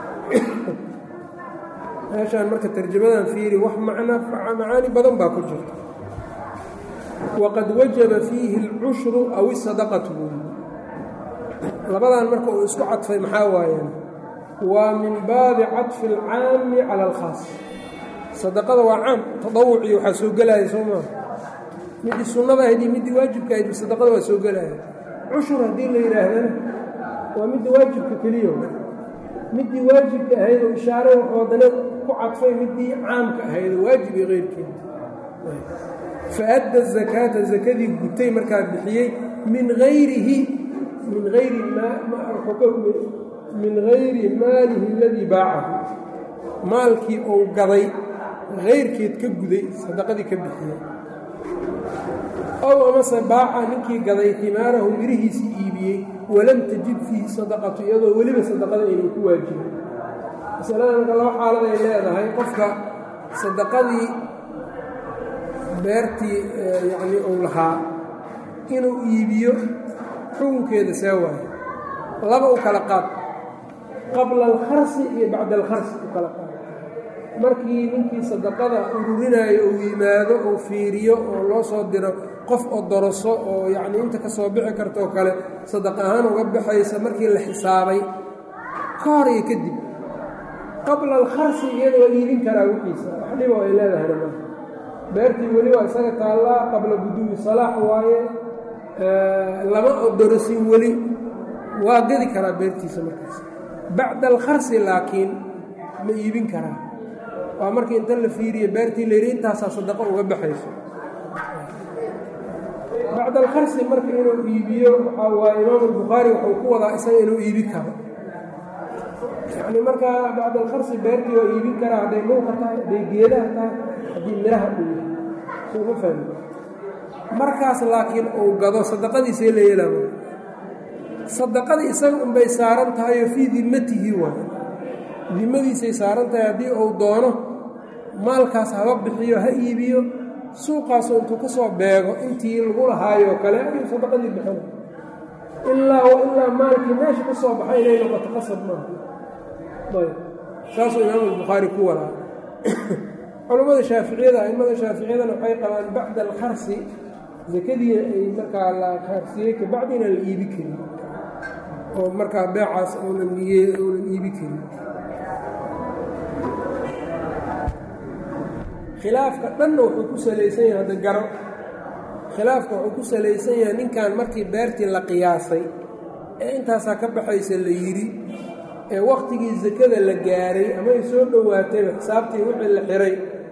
meeshaan marka tarjamadan fiiri wax macaani badan baa ku jirta. waqad wajaba fiihi alcushru aw isadaqatu labadan marka uu isku cadfay maxaa waayeen waa min baabi cadfi alcaami cala alkhaas. sadaqada waa caam tadawuci waxaa soo gelaya soo maaha midii sunnada ahayd iyo midii waajibka ahayd sadaqada waa soo gelaya. cushur haddii la yidhaahdana waa midda waajibka keliya midii waajibka ahayd oo ishaare wadane ku cadfay midii caamka ahayd oo waajib iyo keyrkeeda. faadda zakaata zakadii gutay markaa bixiyey min hayri maalihi aladii baacahu maalkii uu gaday hayrkeed ka guday sadaqadii ka bixiyey. ow amase baaca ninkii gaday himaarahu mirihiisii iibiyey walam tajib fiihi sadaqatu iyadoo weliba sadaqada aynan ku waajibin. masalada marka laba xaalad ay leedahay. qofka sadaqadii beertii yacnii uu lahaa inuu iibiyo xukunkeeda see waayo laba u kala qaad qabla alkharsi iyo bacda alkharsi u kala qaad. markii ninkii sadaqada ururinaayo uu yimaado uu fiiriyo oo loo soo diro qof oo doroso oo yacnii inta ka soo bixi karta oo kale sadaq ahaan uga baxaysa markii la xisaabay ka hor iyo kadib qabla alkharsi iyada waa iibin karaa wixiisa wax dhibo ay leedahayna ma beertii weli waa isaga taallaa qabla buduwi salaax waaye lama dorosin weli waa gadi karaa beertiisa markaas. bacda alkharsi laakiin ma iibin karaa waa markii inta la fiiriyo beertii layidhi intaasaa sadaqo uga baxayso. bacda alkharsi marka inuu iibiyo waxaa waaye imaamu albukhaari wuxuu ku wadaa isaga inuu iibi karo yacni markaa bacda alkharsi beertii waa iibin karaa hadday dhulka tahay hadday geedaha tahay haddii miraha uu yahay soo ma fahmi. markaas laakiin uu gado sadaqadiisay la yeelaa sadaqadii isaga unbay saaran tahay oo fii dimmatihi waay dimadiisay saaran tahay. haddii uu doono maalkaas haba bixiyo ha iibiyo suuqaasoo intuu ka soo beego intii lagu lahaayoo kale ayuu sadaqadii bixina ilaa maalkii meesha ka soo baxay inay noqoto qasab maaha. ayb saasuu imaamu albukhaari ku wadaa. culammada shaaficiyada a'immada shaaficiyadana waxay qabaan bacda alkharsi zakadiina ay markaa la kharsiyey kabacdina la iibi karin oo markaa beecaas uunan iibi karin. khilaafka dhanna wuxuu ku salaysan yahay hadda garo khilaafka wuxuu ku salaysan yahay ninkan markii beertii la qiyaasay ee intaasaa ka baxaysa la yidhi ee wakhtigii sakada la gaaray ama ay soo dhowaatayba xisaabtii wixii la xiray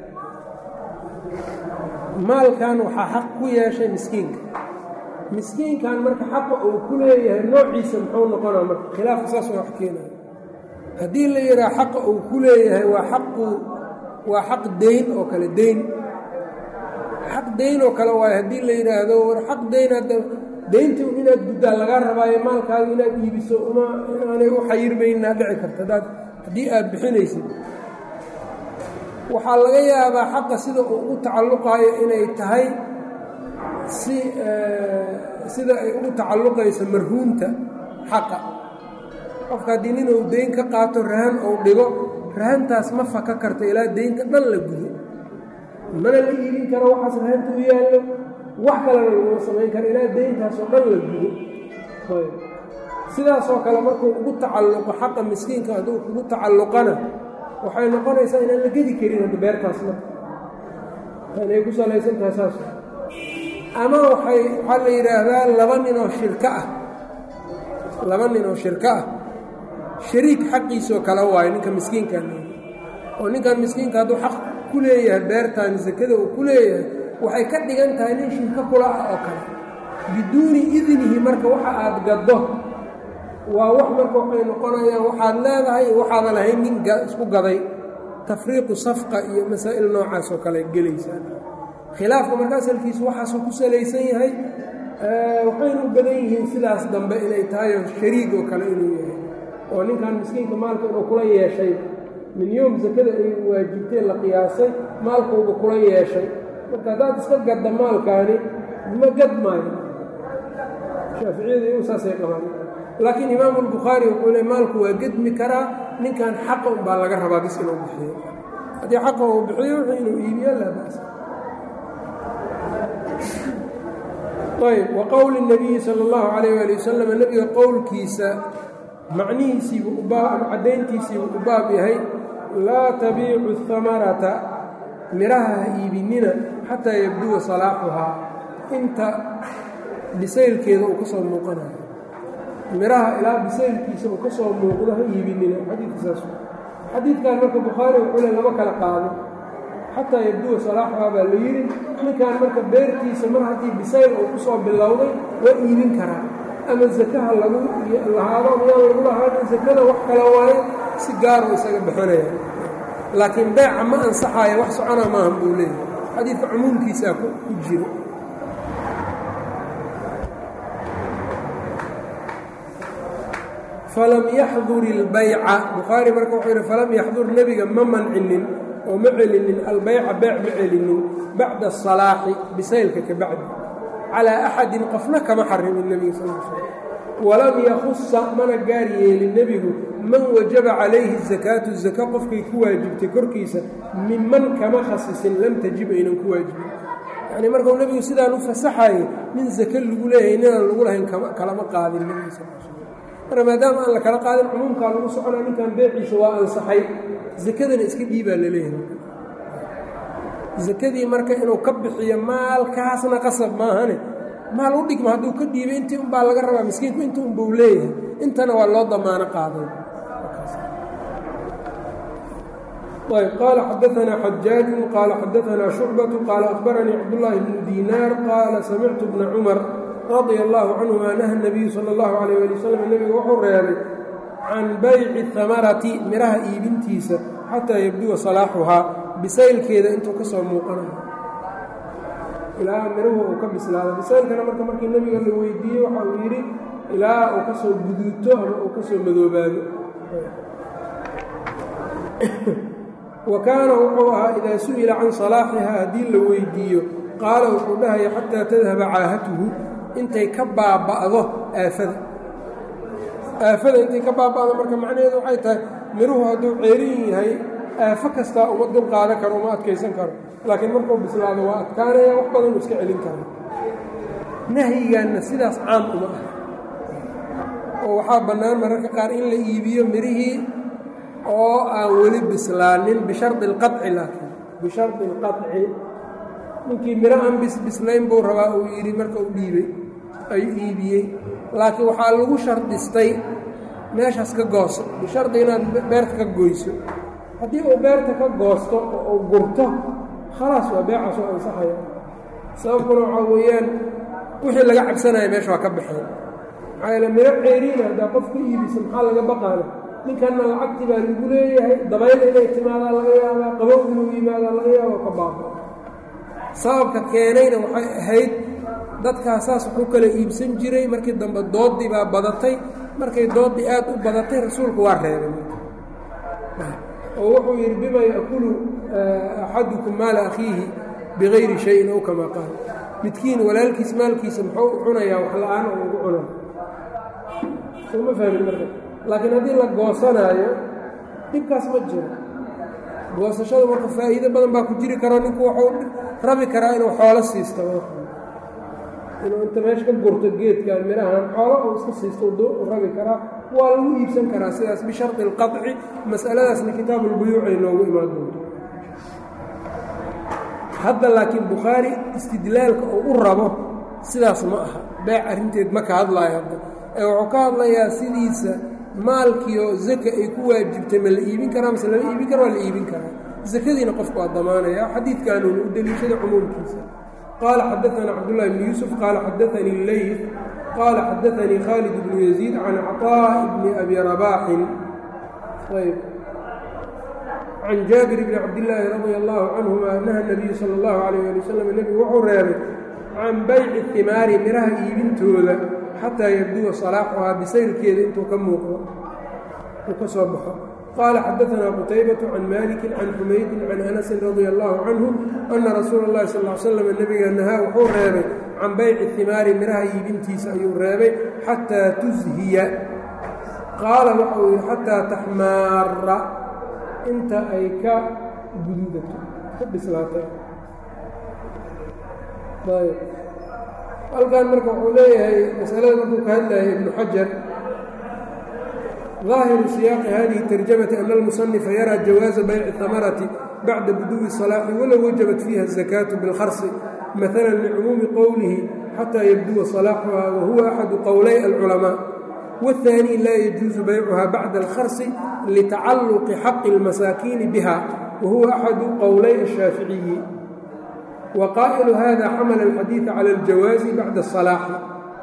maalkan waxaa xaq ku yeeshay miskiinkan marka xaqa uu ku leeyahay noociisa muxuu noqonaa marka khilaafka saas waa wax keenaya. haddii la yidhaha xaqa uu ku leeyahay waa xaq dayn oo kale xaq dayn oo kale waayo haddii la yidhaahdo war xaq dayn hadda dayntii inaad guddaa lagaa rabaayo maalkaaga inaad iibiso inaanay u xayirmaynaa dhici karta haddii aad bixinaysid. waxaa laga yaabaa xaqa sida uu ugu tacalluqaayo inay tahay sida ay ugu tacalluqayso marhuumta xaqa. qofka haddii nin uu dayn ka qaato rahan uu dhigo rahantaas ma faka karto ilaa daynta dhan la gudo mana la iibin karo waxaas rahanta u yaallo wax kalena laguma samayn karo ilaa dayntaasoo dhan la gudo. sidaasoo kale markuu ugu tacalluqo xaqa miskiinka hadduu ugu tacalluqana waxay noqonaysaa inaan la gedi karin hadda beertaas marka inay ku salaysan tahay saas. ama waxaa la yidhaahdaa laba nin oo shirko ah shariik xaqiisoo kale waayo ninka miskiinkan oo ninkan miskiinka hadduu xaq ku leeyahay beertan sakada uu ku leeyahay waxay ka dhigan tahay nin shirko kula ah oo kale biduuni idnihi. marka waxa aad gaddo waa wax marka waxay noqonayaan waxaad leedahay waxaadan lahayn nin isku gaday tafriiqu safqa iyo masaa'il noocaas oo kale gelaysaa khilaafka marka asalkiisu waxaasuu ku salaysan yahay waxayna u badan yihiin sidaas dambe inay tahay oo shariig oo kale inuu yahay oo ninkan miskiinka maalka inuu kula yeeshay min yoom sakada ay waajibtay la qiyaasay maalkuuba kula yeeshay marka haddaad iska gadda maalkaani ma gad maayo shaaficiyada iyagu saasay qabaan laakiin imaamu albukhaari wuxuu le maalku waa gedmi karaa ninkan xaqa unbaa laga rabaa bis inuu bixiyo haddii xaqa uu bixiyo wuxuu inuu iibiyo laa ba'sa ayb wa qowli الnabiyi salى اllahu calayh ali wasalam nebiga qowlkiisa macnihiisiibuu ama caddayntiisiibuu u baab yahay laa tabiicu اhamarata miraha ha iibinina xataa yabduwa salaaxuhaa inta bisaylkeeda uu ka soo muuqanayo miraha ilaa bisaylkiisa uu ka soo muuqdo ha iibinina xadiidka saas xadiidkan marka bukhaari wuxuu le lama kala qaado xataa yabduwa salaaxuhaa baa la yidhi ninkan marka beertiisa mar haddii bisayl uu ku soo bilowday waa iibin karaa ama zakaha lagu lahaado miyaan lagu lahaadin sakada wax kala waayo si gaar uu isaga bixinaya laakiin beeca ma ansaxaayo wax socona maahan buu leeyahay xadiidka cumuumkiisaa ku jiro falam yaxdur ilbayca bukhaari marka wuxuu yidhi falam yaxdur nebiga ma mancinin oo ma celinin albayca beec ma celinin bacda asalaaxi bisaylka ka bacdi calaa axadin qofna kama xarimin nebiga sal l slam walam yakhusa mana gaar yeelin nebigu man wajaba calayhi zakaatu zaka qofkay ku waajibtay korkiisa minman kama khasisin lam tajib aynan ku waajibin yacnii markuu nebigu sidaan u fasaxayo nin zake lagu leeyahay ninaan lagu lahayn kalama qaadin nebiga sal l slam marka maadaama aan la kala qaadin cumuumkaa lagu soconaa ninkan beeciisa waa ansaxay zakadana iska dhiibaa la leeyahay zakadii marka inuu ka bixiyo maalkaasna qasab maahane maal u dhigma hadduu ka dhiibay intii unbaa laga rabaa miskiinku inta unbau leeyahay intana waa loo damaano qaaday ayb qaala xadaanaa xajaaju qaala xadaanaa shucbatu qaala akhbaranii cabdullaahi bnu diinaar qaala samictu bna cumar radia allaahu canhuma naha nabiyu sala allahu calayh ali wasalam nebiga wuxuu reebay can bayci hamarati miraha iibintiisa xataa yabduwa salaaxuhaa bisaylkeeda intuu ka soo muuqanayo ilaa miruhu uu ka bislaado bisaylkana markii nebiga la weydiiyey waxa uu yidhi ilaa uu ka soo guduuto ama uu ka soo madoobaado wa kaana wuxuu ahaa idaa su'ila can salaaxihaa haddii la weydiiyo qaala wuxuu dhahaya xataa tadhaba caahatuhu intay ka baaba'do aafada intay ka baaba'do marka macnaheedu waxay tahay miruhu hadduu ceerin yahay aafo kastaa uma dul qaadan karo uma adkaysan karo laakiin markuu bislaado waa adkaanaya wax badan uu iska celin kara nahyigaanna sidaas caam uma ah oo waxaa bannaan mararka qaar in la iibiyo mirihii oo aan weli bislaanin bishardi alqaci laakiin bishardi alqaci ninkii miro aan bislayn buu rabaa uu yidhi marka uu dhiibay ayuu iibiyey laakiin waxaa lagu shardistay meeshaas ka gooso bishardi inaad beerta ka goyso haddii uu beerta ka goosto oo uu gurto khalaas waa beecaas oo ansaxaya sababkuna waxaa weeyaan wixii laga cabsanaya meesha waa ka baxeen maxaa yaele miro ceeriina haddaa qof ka iibisa maxaa laga baqaana ninkanna lacagti baa lagu leeyahay dabayl inay timaadaa laga yaabaa qabow inuu yimaadaa laga yaaba ka baaqo sababka keenayna waxay ahayd dadkaas saas wuxuu kala iibsan jiray markii dambe doodii baa badatay markay doodii aad u badatay rasuulku waa reebay oo wuxuu yidhi bima ya'kulu axadukum maala akhiihi bigayri shayin ow kamaa qaal midkiin walaalkiis maalkiisa muxuu u cunayaa wax la-aan oo ugu cunaa sooma fahmin marka laakiin haddii la goosanaayo dhibkaas ma jiro goosashada marka faa'iido badan baa ku jiri karo ninku wuxuu rabi karaa inuu xoolo siisto inuu inta meesha ka gurto geedkan mirahan xoolo uu iska siisto u rabi karaa waa lagu iibsan karaa sidaas bishardi alqaci mas'aladaasna kitaabulbuyuuc ay noogu imaan doonto hadda laakiin bukhaari istidlaalka oo u rabo sidaas ma aha beec arrinteed ma ka hadlaayo hadda ee wuxuu ka hadlayaa sidiisa maalkiioo zaka ay ku waajibtay ma la iibin karaa mase lama iibin kara waa la iibin karaa zakadiina qofku waa damaanaya xadiidkanuuna u deliishada cumuumkiisa qaala xadaanaa cabdullahi bni yuusuf qaala xadaanii leyth qaala xadaanii khaalid bnu yaziid can caطaaءi bni abi rabaaxin ayb can jaabir bni cabdillaahi radia allahu canhuma naha nabiyu sala allahu calayh ali wasalam nebigu wuxuu reebay can bayci himaari miraha iibintooda xataa yabduwa salaaxuhaa bisaylkeeda intuu ka muuqdo uu ka soo baxo qaala xadaanaa qutaybatu can maliki can xumaydin can anasin radia allahu canhu ana rasuula اllahi sal l slam nebiga nahaa wuxuu reebay can bayci himaari miraha iibintiisa ayuu reebay xataa tushiya qaala waxau yidhi xataa taxmaara inta ay ka guduudato ka bislaatay halkan marka wuxuu leeyahay masalada markuu ka hadlayay ibnu xajar ظaahiru siyaaqi hadihi tarjamati ana almusanifa yaraa jawaaza bayci hamarati bacda buduءi الصalaaxi walow wajabat fiiha الzakaatu biاlkharsi maala licumuumi qowlihi xataa yabduwa صalaaxuha wahuwa axadu qowlay alculamaa والثاني laa يجuuز baycuha bacda الkharصi لتacalqi xaqi الmasaakiini biha wahuwa أxadu qowlay الshaaficiyi وqaaئlu hada xamla الxadiiث calى الjawaaزi bacda الصalaaxi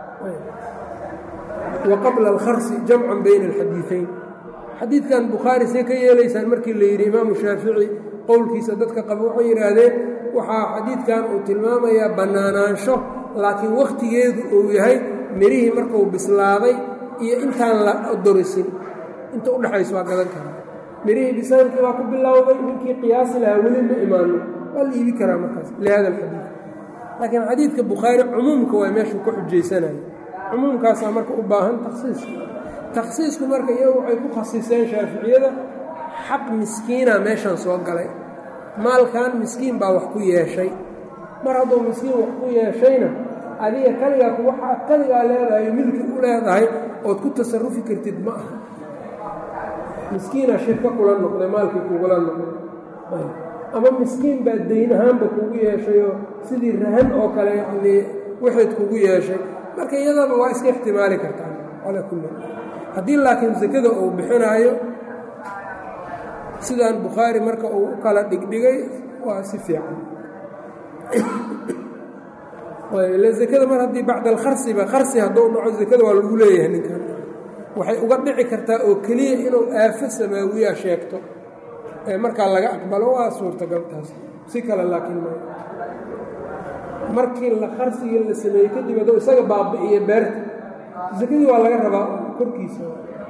وaqabla الkharصi jamca bayna الxadiiثayn xadiidkan bukhaari see ka yeelaysaan markii la yidhi imaamu shaafici qowlkiisa dadka qaba waxay yidhaahdeen waxaa xadiidkan uu tilmaamayaa bannaanaansho laakiin wakhtigeedu uu yahay mirihii markuu bislaaday iyo intaan la dorisin inta udhaxayso waa gadan karaa mirihii bisaylkii waa ku bilowday ninkii qiyaasi lahaa weli ma imaano waa la iibi karaa markaas lihada alxadiid laakiin xadiidka bukhaari cumuumka waa meeshuu ka xujaysanayo cumuumkaasaa marka u baahan takhsiis takhsiisku marka iyagu waxay ku khasiseen shaaficiyada xaq miskiina meeshan soo galay maalkan miskiin baa wax ku yeeshay mar hadduu miskiin wax ku yeeshayna adiga kaligaa waxaad kaligaa leedahay milki u leedahay ood ku tasarufi kartid ma aha miskiina shirka kula noqday maalkii kugula noqday ama miskiin baa dayn ahaanba kugu yeeshayoo sidii rahan oo kale yacnii waxayd kugu yeeshay marka iyadaba waa iska ixtimaali kartaa calaa kulli haddii laakiin sakada uu bixinaayo sidaan bukhaari marka uu u kala dhigdhigay waa si fiican zakada mar haddii bacda alkharsiba kharsi hadduu dhaco zakada waa lagu leeyahay ninkan waxay uga dhici kartaa oo keliya inuu aafo samaawiya sheegto ee markaa laga aqbalo waa suurtagaltaas si kale laakiin ma markii la kharsigii la sameeyey kadib hadduu isaga baabi'iyo beerta zakadii waa laga rabaa korkiisa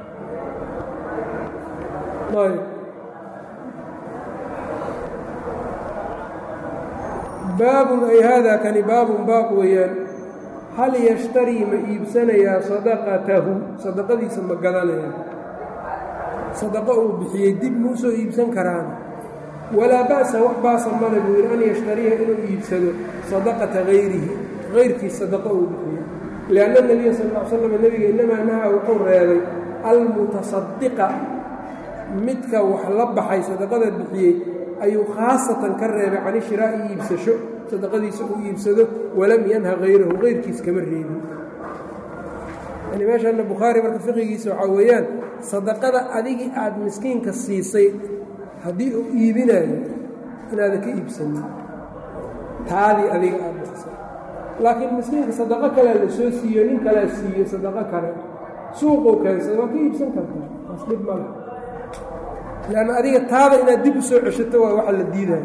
baabun ay haadaa kani baabun baab weeyaan hal yashtarii ma iibsanayaa sadaqatahu sadaqadiisa ma gadanayaa sadaqo uu bixiyey dib muu soo iibsan karaan walaa ba'sa wax baasa male buu yidhi an yashtariya inuu iibsado sadaqata hayrihi hayrkiis sadaqo uu bixiyey lianna nabiya sal ll ly slam nebiga innamaa nahaa wuxuu reebay almutasadiqa midka wax la baxay sadaqada bixiyey ayuu khaasatan ka reebay can ishiraa'i iibsasho sadaqadiisa uu iibsado walam yanha hayrahu hayrkiis kama reebin yani meeshaana bukhaari marka fiqigiisa waxaa weeyaan sadaqada adigii aada miskiinka siisay haddii uu iibinayo inaadan ka iibsanin taadii adiga aada bixisay laakiin miskiinka sadaqo kalea la soo siiyo nin kalea siiyo sadaqo kale suuquu keensada waa ka iibsan kartaa taas dhib male lanna adiga taada inaad dib u soo ceshato waa waxa la diidaya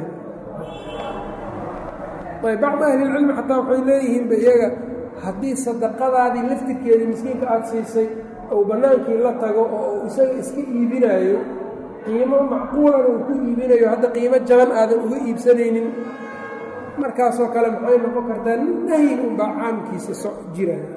ayb bacdu ahlilcilmi xataa waxay leeyihiinba iyaga haddii sadaqadaadii laftirkeedii miskiinka aada siisay ou bannaankii la tago oo uu isaga iska iibinaayo qiimo macquulan uu ku iibinayo hadda qiimo jaban aadan uga iibsanaynin markaasoo kale maxay noqon kartaa nahyin unbaa caamkiisa jiraya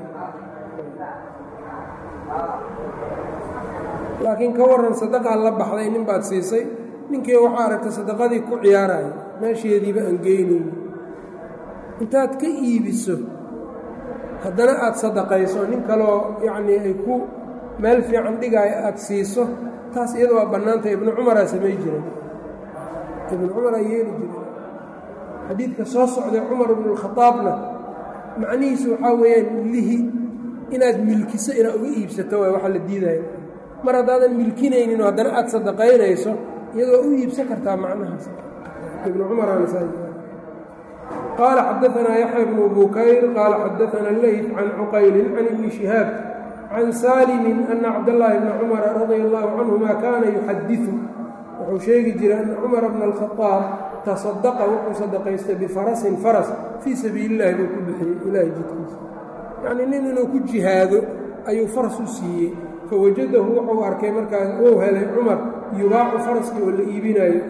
laakiin ka waran sadaqaa la baxday nin baad siisay ninkii waxaa aragtay sadaqadii ku ciyaaraya meesheediiba aan geynayni intaad ka iibiso haddana aad sadaqayso nin kaloo yacnii ay ku meel fiican dhigaayo aada siiso taas iyada waa bannaantay ibnu cumaraa samay jiray ibnu cumaraa yeeli jiray xadiidka soo socday cumar ibnualkhadaabna macnihiisu waxaa weeyaan lihi inaad milkiso inaad uga iibsato waay waxa la diidaya mar haddaadan milkinaynin oo haddana aada sadaqaynayso iyadoo u iibsan kartaa macnahaas ibnu cumaraansa qaala xadaanaa yaxya bnu bukayr qaala xadaana leyt can cuqaylin can ibni shihaab can saalimin ana cabdallaahi bna cumara radia allahu canhuma kaana yuxadiu wuxuu wuxuu sheegi jiray ana cumar bna alkhadaab tasadaqa wuxuu sadaqaystay bifarasin faras fii sabiili illahi buu ku bixiyey ilaahay jidkiisa yacnii nin inuu ku jihaado ayuu faras u siiyey fawajadahu wuxuu arkay markaas uu helay cumar yubaacu faraskii oo la iibinayo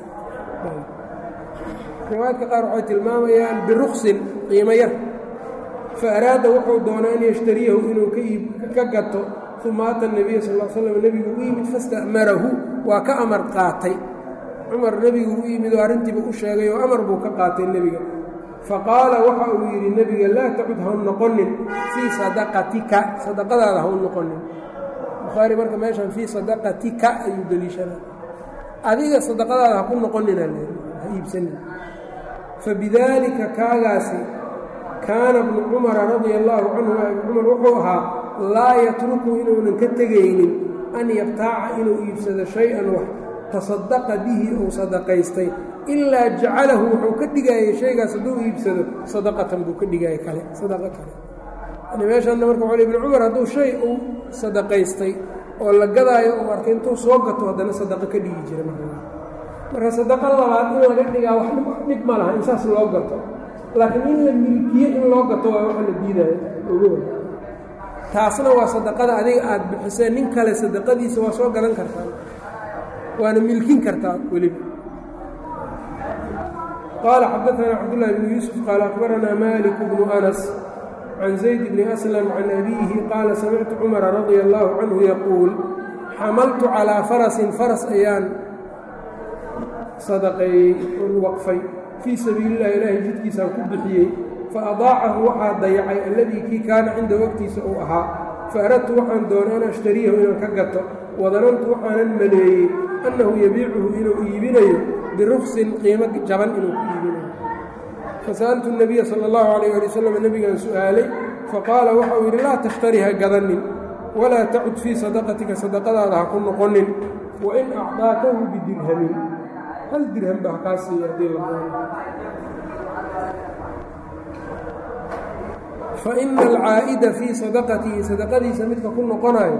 riwaayadka qaar waxay tilmaamayaan biruksin qiimo yar fa araada wuxuu doonay an yashtariyahu inuu ka gato uma ata nebiya sal l slam nebigu u yimid fasta'marahu waa ka amar qaatay cumar nebigu u yimid oo arrintiiba u sheegay oo amar buu ka qaatay nebiga faqaala waxa uu yidhi nebiga laa tacud ha u noqonin fii sadaqatika sadaqadaada ha u noqonin bukhaari marka meeshan fii sadaqatika ayuu deliishanaa adiga sadaqadaada ha ku noqonina ha iibsanin fabidaalika kaagaasi kaana bnu cumara radia allaahu canhuma ibnu cumar wuxuu ahaa laa yatruku inuunan ka tegaynin an yabtaaca inuu iibsado shay-an wax tasadaqa bihi ou sadaqaystay ilaa jacalahu wuxuu ka dhigaayay shaygaas hadduu iibsado sadaqatan buu ka dhigaayay kale sadaqa kale yani meeshaanna marka wxuu ibnu cumar hadduu shay uu sadaqaystay oo la gadaayo uu arkay intuu soo gato haddana sadaqo ka dhigi jira marka sadaqo labaad in laga dhigaa wax dhib ma laha in saas loo gato laakiin in la milkiye in loo gato waa waxa la diidaayo ogo taasna waa sadaqada adiga aad bixisee nin kale sadaqadiisa waa soo gadan kartaa waana milkin kartaa weliba qaala xadaanaa cabdullahi bnu yuusuf qaala akbaranaa malik bnu anas can zayd bni aslam can abiihi qaala samictu cumara radia allaahu canhu yaquul xamaltu calaa farasin faras ayaan sadaqeeyey oon waqfay fii sabiili illahi ilaahay jidkiisaan ku bixiyey faadaacahu waxaa dayacay alladii kii kaana cinda waqtiisa uu ahaa faaradtu waxaan doonay an ashtariyahu inaan ka gato wadanantu waxaanan maleeyey annahu yabiicuhu inuu iibinayo biruksin qiimo jaban inuu ku iibinayo fasa'altu nabiya sala allahu calayh ali wasalam nebigaan su'aalay faqaala waxa uu yidhi laa tashtari ha gadanin walaa tacud fii sadaqatika sadaqadaada ha ku noqonin wain acdaakahu bidirhamin hal dirham baa kaa siiya haddii la doono faina alcaa'ida fii sadaqatihi sadaqadiisa midka ku noqonayo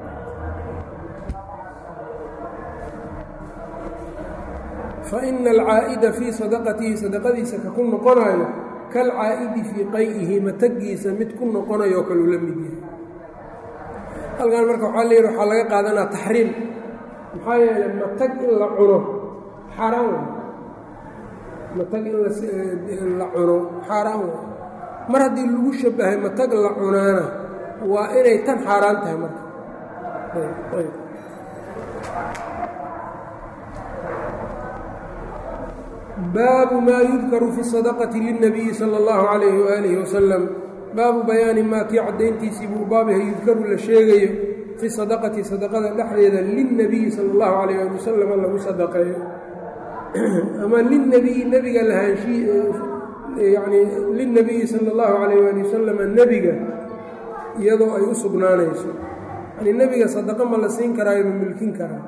faina alcaa'ida fii sadaqatihi sadaqadiisa ka ku noqonayo kalcaa'idi fii qay'ihi matagiisa mid ku noqonayo oo kaluu la mid yahay halkan marka waxaa la yidhi waxaa laga qaadanaa taxriim maxaa yeelay matag in la cuno xaaraan matag in la cuno xaaraan mar haddii lagu shabahay matag la cunaana waa inay tan xaaraan tahay marka baabu maa yudkaru fi sadaqati lilnabiyi sala allahu calayhi waaalihi wasalam baabu bayaani maa kii caddayntiisii buu baabyahay yudkaru la sheegayo fi sadaqati sadaqada dhexdeeda lilnabiyi sala allahu calayh ali wasalam lagu sadaqeeyo ama lilnebiyi nebiga lahaanshihi yacni lilnebiyi sala allahu calayh ali wasalam nebiga iyadoo ay u sugnaanayso yani nebiga sadaqo ma la siin karaayo ma milkin karaa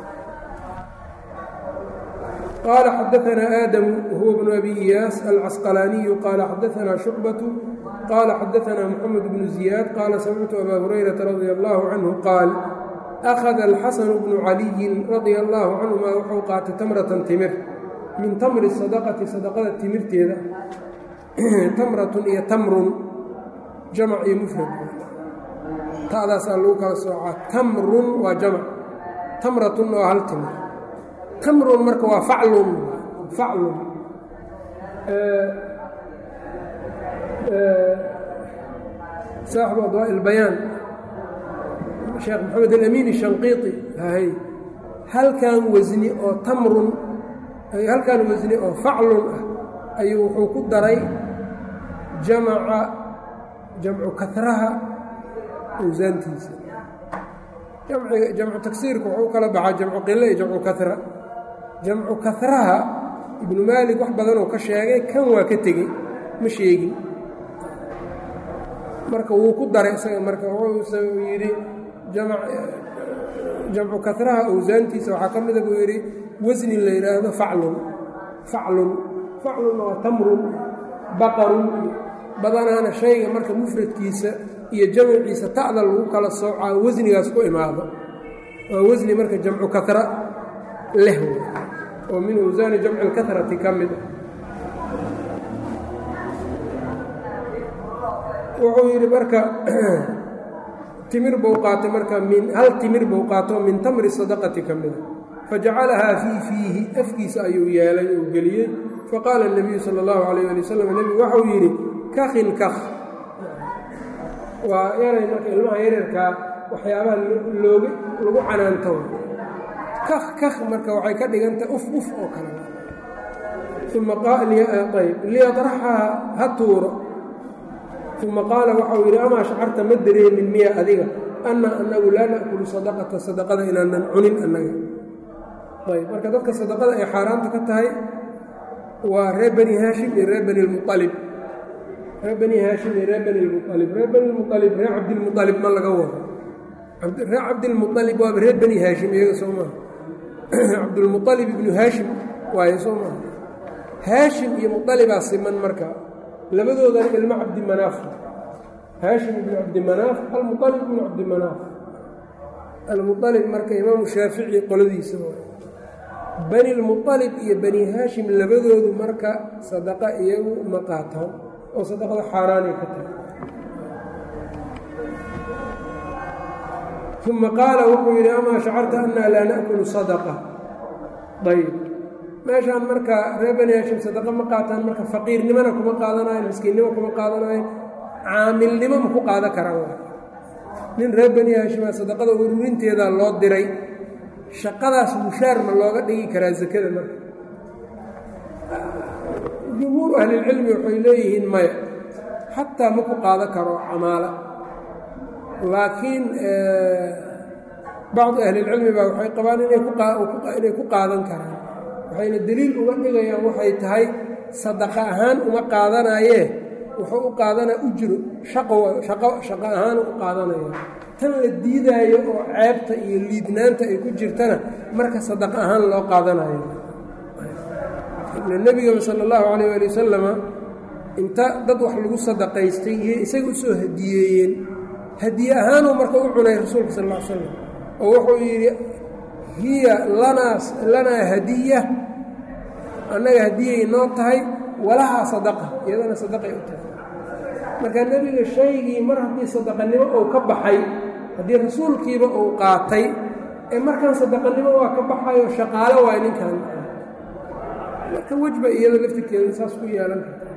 qaala xadaanaa aadamu huwa bnu abi iyaas alcasqalaaniyu qaala xadaanaa shucbatu qaala xadaanaa moxamed bnu ziyaad qaala samictu abaa hurayrata radia allahu canhu qaal akhada alxasanu bnu caliyin radia allaahu canhumaa wuxuu qaatay tamratan timir min tamri sadaqati sadaqada timirteeda tamratun iyo tamrun jamac iyo mufrad ta'daasaa lagu kala soocaa tamrun waa jamac tamratunna waa hal timir tamrun marka waa faclun saaxibu adwaa ilbayaan sheekh maxamed alamiin shanqiiti hay halkan wasni oo tamrun halkan wasni oo faclun ah ayuu wuxuu ku daray jamcu kasraha awsaantiisa jamcu tagsiirku wuxuu kala baxaa jamcu qilo iyo jamcu kasra jamcu kasraha ibnu maalik wax badanoo ka sheegay kan waa ka tegey ma sheegin marka wuu ku daray isaga marka wuxuu yidhi jamcu kasraha awsaantiisa waxaa ka mida buu yidhi wasni la yidhaahdo faclun waa tamrun baqarun badanaana shayga marka mufradkiisa iyo jamciisa ta'da lagu kala soocaa wasnigaas ku imaado waa wasni marka jamcu kasra leh oo min awsaani jamci اlkahrati ka mid wuxuu yidhi marka timir buu qaatay marka hal timir buu qaato min tamri sadaqati ka mida fajacalahaa fii fiihi afkiisa ayuu yeelay uu geliyey faqaala الnabiyu salى اllahu عalayه ali wasalam nebigu waxau yidhi kakhin kakh waa yaray marka ilmaha yaryarkaa waxyaabaha lagu canaanto kakh kakh marka waxay ka dhigantah uf uf oo kale uma ayb liyadraxhaa ha tuuro uma qaala waxau yidhi amaa shacarta ma dareemin miya adiga anna anagu laa na'kulu sadaqata sadaqada inaanan cunin annaga ayb marka dadka sadaqada ay xaaraanta ka tahay waa reer bani haashim iyo reer bani lmualib reer bani haashim iyo reer bani lmualib reer bani lmualib reer cabdilmualib ma laga wado reer cabdilmualib waaba reer bani haashim iyaga soo maaha cabdulmualib ibnu haashim waaye soo maaha haashim iyo mualibaa siman marka labadoodana ilmo cabdimanaaf haashim ibnu cabdimanaaf almualib ibnu cabdimanaaf almualib marka imaamu shaafici qoladiisa bani lmualib iyo bani haashim labadoodu marka sadaqa iyagu ma qaataan oo sadaqada xaaraanay ka tahay uma qaala wuxuu yidhi amaa shacarta annaa laa na'kulu sadaqa ayb meeshaan marka reer bani haashim sadaqa ma qaataan marka faqiirnimona kuma qaadanayan miskiinnimo kuma qaadanayan caamilnimo ma ku qaadan karaan nin reer bani haashima sadaqada ururinteedaa loo diray shaqadaas mushaar ma looga dhigi karaa sakada marka jumhuuru ahlilcilmi waxay leeyihiin maya xataa ma ku qaadan karo camaala laakiin bacdi ahlilcilmi baa waxay qabaan inay ku qaadan karaan waxayna deliil uga dhigayaan waxay tahay sadaqa ahaan uma qaadanayee wuxuu u qaadanaa ujro shaqo ahaan u qaadanaya tan la diidaayo oo ceebta iyo liidnaanta ay ku jirtana marka sadaqa ahaan loo qaadanayo nebigaba sala allahu calayh ali wasalama inta dad wax lagu sadaqaystay iyo isaga usoo hadiyeeyeen hadiye ahaanuu marka u cunay rasuulka sal ll ly slam oo wuxuu yidhi hiya lanaa hadiya annaga hadiyay noo tahay walahaa sadaqa iyadana sadaqay u tahay marka nebiga shaygii mar haddii sadaqanimo uu ka baxay haddii rasuulkiiba uu qaatay ee markaan sadaqanimo waa ka baxayo shaqaalo waay ninkan marka wejba iyada laftirkeeda saas ku yeelan karta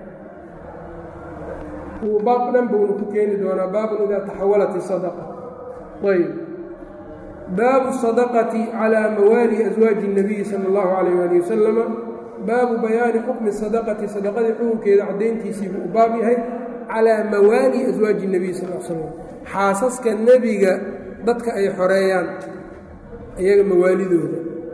baab dhan buuna ku keeni doonaa baabun idaa taxawalat isadaqa ayb baabu sadaqati calaa mawaali aswaaji الnabiyi sala اllahu calayh ali wasalama baabu bayaani xukmi sadaqati sadaqadii xukunkeeda caddayntiisiibuu u baab yahay calaa mawaali aswaaji الnabiy sal l slam xaasaska nebiga dadka ay xoreeyaan iyaga mawaalidooda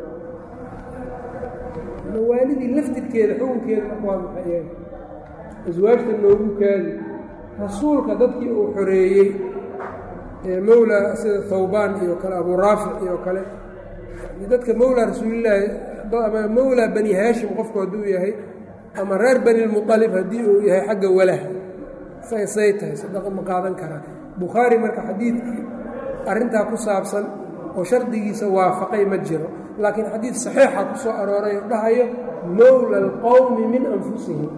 mawaalidii laftirkeeda xukunkeeda waa maxay aswaajta noogu kaadi rasuulka dadkii uu xoreeyey mowlaa sida thawbaan iyo kale abuu raafic iyo kale dadka mowlaa rasuulillaahi ama mowlaa bani haashim qofku hadduu yahay ama reer bani lmualib haddii uu yahay xagga walaha say tahay sadaqa ma qaadan karaa bukhaari marka xadiidkii arrintaa ku saabsan oo shardigiisa waafaqay ma jiro laakiin xadiid saxiixa ku soo arooray oo dhahayo mowla alqowmi min anfusihim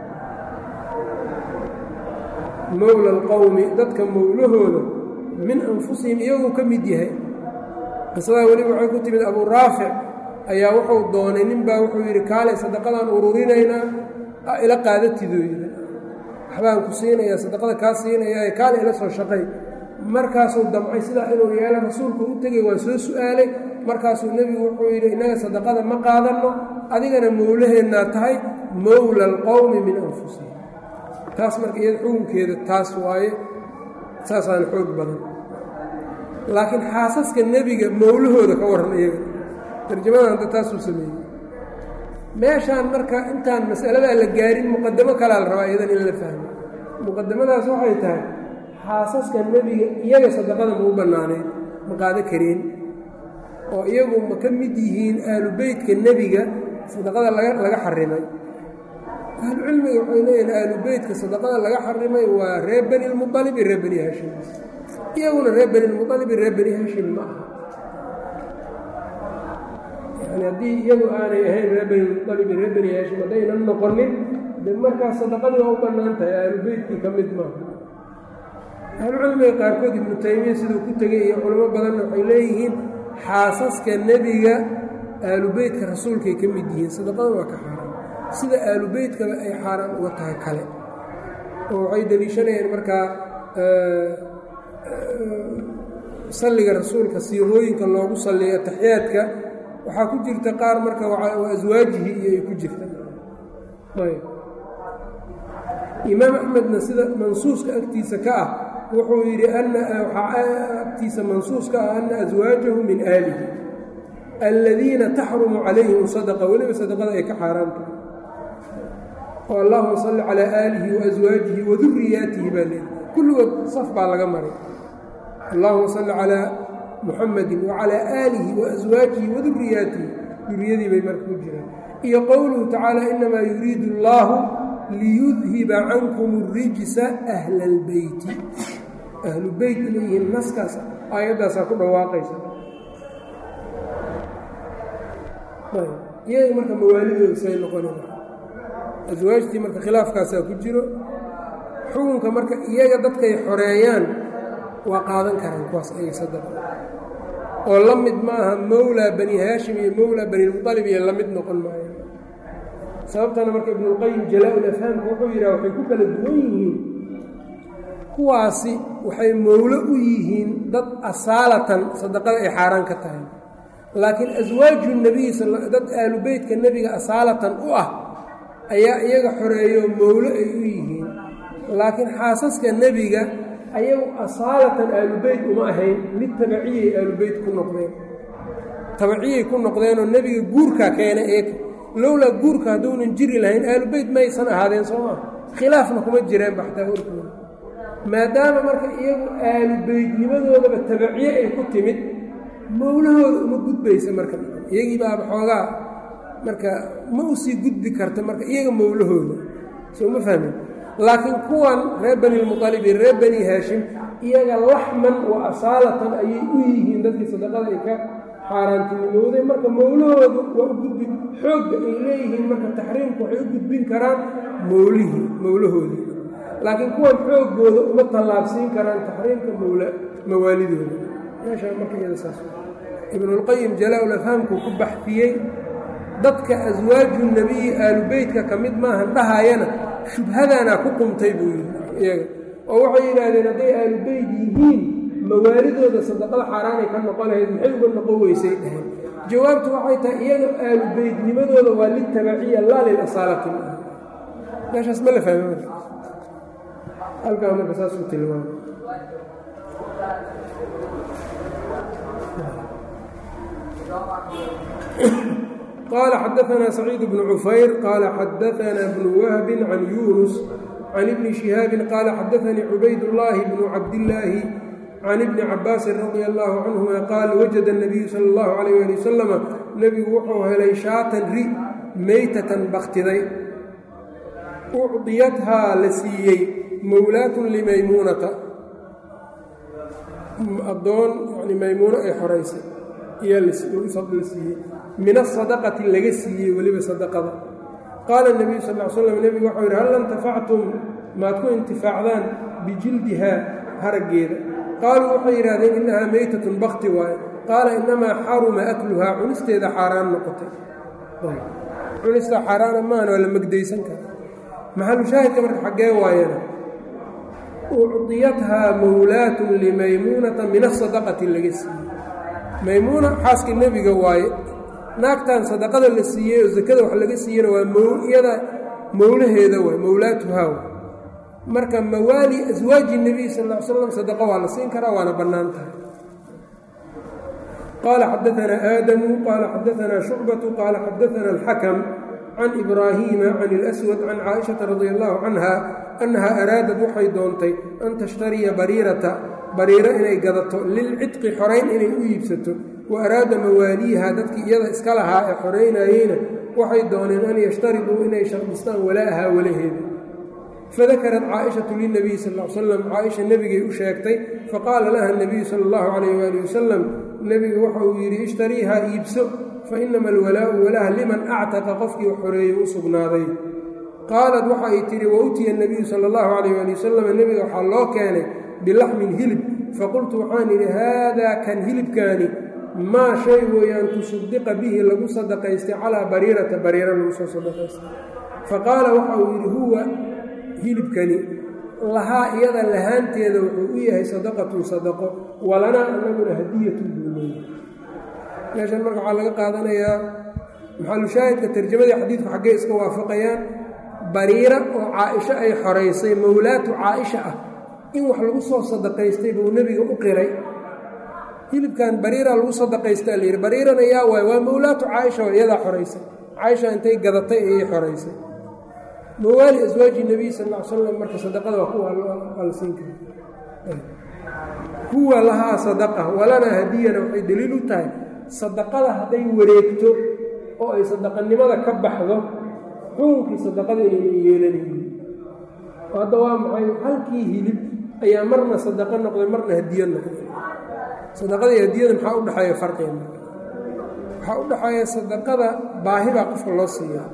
mowla alqowmi dadka mowlahooda min anfusihim iyaguu ka mid yahay qisadaa weliba waxay ku timid abuu raafic ayaa wuxuu doonay ninbaa wuxuu yidhi kaalay sadaqadaan ururinaynaa ila qaadatiduu yidhi waxbaan ku siinayaa sadaqada kaa siinayaa kaale ila soo shaqay markaasuu damcay sidaa inuu yeelo rasuulku u tegey waa soo su'aalay markaasuu nebigu wuxuu yidhi innaga sadaqada ma qaadanno adigana mowlaheennaa tahay mowla alqowmi min anfusihim taas marka iyada xukunkeeda taas waaye saasaan xoog badan laakiin xaasaska nebiga mowlahooda ka warran iyaga tarjamadan hadda taasuu sameeyey meeshaan marka intaan mas'aladaa la gaarin muqadamo kalaa la rabaa iyadan in la fahmo muqadamadaas waxay tahay xaasaska nebiga iyaga sadaqada ma u bannaanayn ma qaado kareen oo iyagu ma ka mid yihiin aalu beytka nebiga sadaqada laga xarimay ahlucilmiga waxay leeyihin aalu beytka sadaqada laga xarimay waa reer bani lmualib iyo reer bani haashim iyaguna reer bani lmualib iyo reer bani haashim ma aha yani haddii iyadu aanay ahayn reer bani muطalib reer bani haashim haddaynan noqonin de markaas sadaqadii waa u bannaan tahay aalubeytkii ka mid maaha ahlucilmiga qaarkood ibnu taymiya siduu ku tegay iyo culamo badanna waxay leeyihiin xaasaska nebiga aalubeytka rasuulkay ka mid yihiin sadaqada waa ka xaaraan sida aalubeytkaba ay xaaraan uga tahay kale oo waxay deliishanayeen markaa salliga rasuulka siirooyinka loogu salliyo ataxiyaadka waxaa ku jirta qaar marka waa aswaajihi iyo ay ku jirta imaam axmedna sida mansuuska agtiisa ka ah wuxuu yidhi waxaa agtiisa mansuuska ah ana aswaajahu min aalihi aladiina taxrumu calayhim sadaqa weliba sadaqada ay ka xaaraan tahay oo allahuma salli calaa aalihi waaswaajihi waduriyaatihi baa leedahay kulligood saf baa laga maray allahuma salli calaa muxamadin wacalaa aalihi waaswaajihi waduriyaatihi duriyadii bay marka ku jiraan iyo qowluhu tacaala inamaa yuriidu allaahu liyudhiba cankum اrijsa ahla اlbeyti ahlu beyt ilayhiin naskaas aayaddaasaa ku dhawaaqaysa iyaga marka mawaalidooda say noqonaya aswaajtii marka khilaafkaasaa ku jiro xukunka marka iyaga dadkay xoreeyaan waa qaadan karaan kuwaas ay sadaqa oo la mid maaha mowlaa bani haashim iyo mowlaa bani muطalib iyo la mid noqon maayo sababtana marka ibnuulqayim jalaa-ul afhaamka wuxuu yidhaha waxay ku kala duwan yihiin kuwaasi waxay mowlo u yihiin dad asaalatan sadaqada ay xaaraan ka tahay laakiin aswaaju nebiyi dad aalubeytka nebiga asaalatan u ah ayaa iyaga xoreeyo mowlo ay u yihiin laakiin xaasaska nebiga ayagu asaalatan aalubeyt uma ahayn litabaciyay aalubeyt ku noqdeen tabaciyay ku noqdeenoo nebiga guurkaa keenay ee lowlaa guurka hadduunan jiri lahayn aalubeyt maysan ahaadeen soo maa khilaafna kuma jireen baxtaa warkooda maadaama marka iyagu aalubeytnimadoodaba tabaciye ay ku timid mowlahooda uma gudbaysa marka iyagii baaba xoogaa marka ma u sii gudbi karta marka iyaga mowlahooda soo ma fahmin laakiin kuwan reer bani lmuطalib iyo reer bani haashim iyaga laxman wa asaalatan ayay u yihiin dadkii sadaqada ay ka xaaraantinimooday marka mowlahoodu waa u gudbi xoogga ay leeyihiin marka taxriimku waxay u gudbin karaan mowlahoodii laakiin kuwan xooggooda uma tallaabsiin karaan taxriimka mawaalidooda meeshaa marka iyada saas ibnuulqayim jalaa-ul afhaamkuu ku baxfiyey dadka aswaaju nebiyi aalubeytka ka mid maahan dhahayana shubhadaanaa ku qumtay buu yidhi iyaga oo waxay yidhaahdeen hadday aalubeyt yihiin mawaalidooda sadaqada xaaraanay ka noqon lahayd maxay uga noqon weysay dhaheen jawaabtu waxay tahay iyaga aalubeytnimadooda waa litabaciya laa lilasaalati meeshaas ma la fahme marka halkaa marka saasuu tilmaamay qaala xadaanaa saciid bnu cufayr qaala xadaanaa bnu wahbin can yuunus can ibni shihaabin qaala xadaanii cubaydullaahi bnu cabdillaahi can ibni cabaasin radia allaahu canhuma qaal wajada الnabiyu sala اllahu calayh ali wasalama nebigu wuxuu helay shaatan ri meytatan bakhtiday ucdiyathaa la siiyey mowlaatun limaymuunata addoon yani maymuuno ay xoraysay iyaa la siiyey min asadaqati laga siiyey weliba sadaqada qaala nebiyu sal l slam nebigu waxau yidhi hal intafactum maad ku intifaacdaan bijildihaa haraggeeda qaaluu waxay yidhahdeen innahaa meytatun bakti waaye qaala innamaa xaruma akluhaa cunisteeda xaaraan noqotay cunistaa xaaraana maana waa la megdaysan kara maxalushaahidka marka xaggee waayana ucdiyathaa mowlaatun limaymuunata min asadaqati laga siiyey maymuuna xaaskii nebiga waaye naagtan sadaqada la siiyey oo sakada wax laga siiyena waa iyada mowlaheeda waay mowlaatuhaa waay marka mawaali aswaaji nebiy sal ll ly slam sadaqo waa la siin karaa waana bannaan tahay qaala xadaanaa aadamu qaala xadaanaa shucbatu qaala xadaanaa alxakam can ibraahiima can اlaswad can caaishata radi allahu canha annaha araadad waxay doontay an tashtariya bariira inay gadato lilcidqi xorayn inay u iibsato wa araada mawaaliiha dadkii iyada iska lahaa ee xoraynayeyna waxay dooneen an yashtariduu inay shardistaan walaaha walaheeda fadakarat caaishatu lilnabiyi sal l slam caaisha nebigay u sheegtay faqaala laha nabiyu sala allahu calayh waali wasalam nebigu waxa uu yidhi ishtariihaa iibso fainama alwalaau walaha liman actaqa qofkii xoreeyey u sugnaaday. qaalat waxa ay tihi wautiya الnabiyu salى اllahu alayh ali wasalam nebiga waxaa loo keenay bilaxmin hilib faqultu waxaan idhi haadaa kan hilibkaani maa shay weeyaan tusaddiqa bihi lagu sadaqaystay calaa bariirata bariira lagu soo sadaqaystay. faqaala waxa uu yidhi huwa hilibkani lahaa iyada lahaanteeda wuxuu u yahay sadaqatun sadaqo walanaa anaguna hadiyatun buu leeyahay. meeshan marka waxaa laga qaadanayaa maxalushaahidka tarjamadii xadiidku xaggee iska waafaqayaan bariira oo caaisho ay xoraysay mowlaatu caaisha ah in wax lagu soo sadaqaystay buu nebiga u qiray. hilibkan bariira lagu sadaqaystaa layidhi bariirana yaa waay waa mowlaatu caaisha iyadaa xoraysay caaisha intay gadatay ayay xoraysay. mawaali aswaaji nebiy sal ll ly slam marka sadaqada waa kuwa la siin kara huwa lahaa sadaqa walanaa hadiyana waxay daliil u tahay sadaqada hadday wareegto oo ay sadaqanimada ka baxdo xukunkii sadaqada inayna yeelanaynin. hadda waa maxay halkii hilib ayaa marna sadaqo noqday marna hadiyo noqday. sadaqada iyo hadiyada maxaa u dhexeeya farqiga? waxaa u dhexeeya sadaqada baahi baa qofka loo siiyaa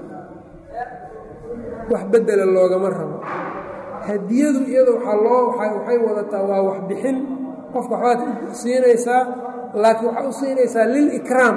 wax bedela loogama rabo. hadiyadu iyada waxay wadataa waa wax bixin qofka waxbaad siinaysaa laakiin waxaa u siinaysaa lilikraam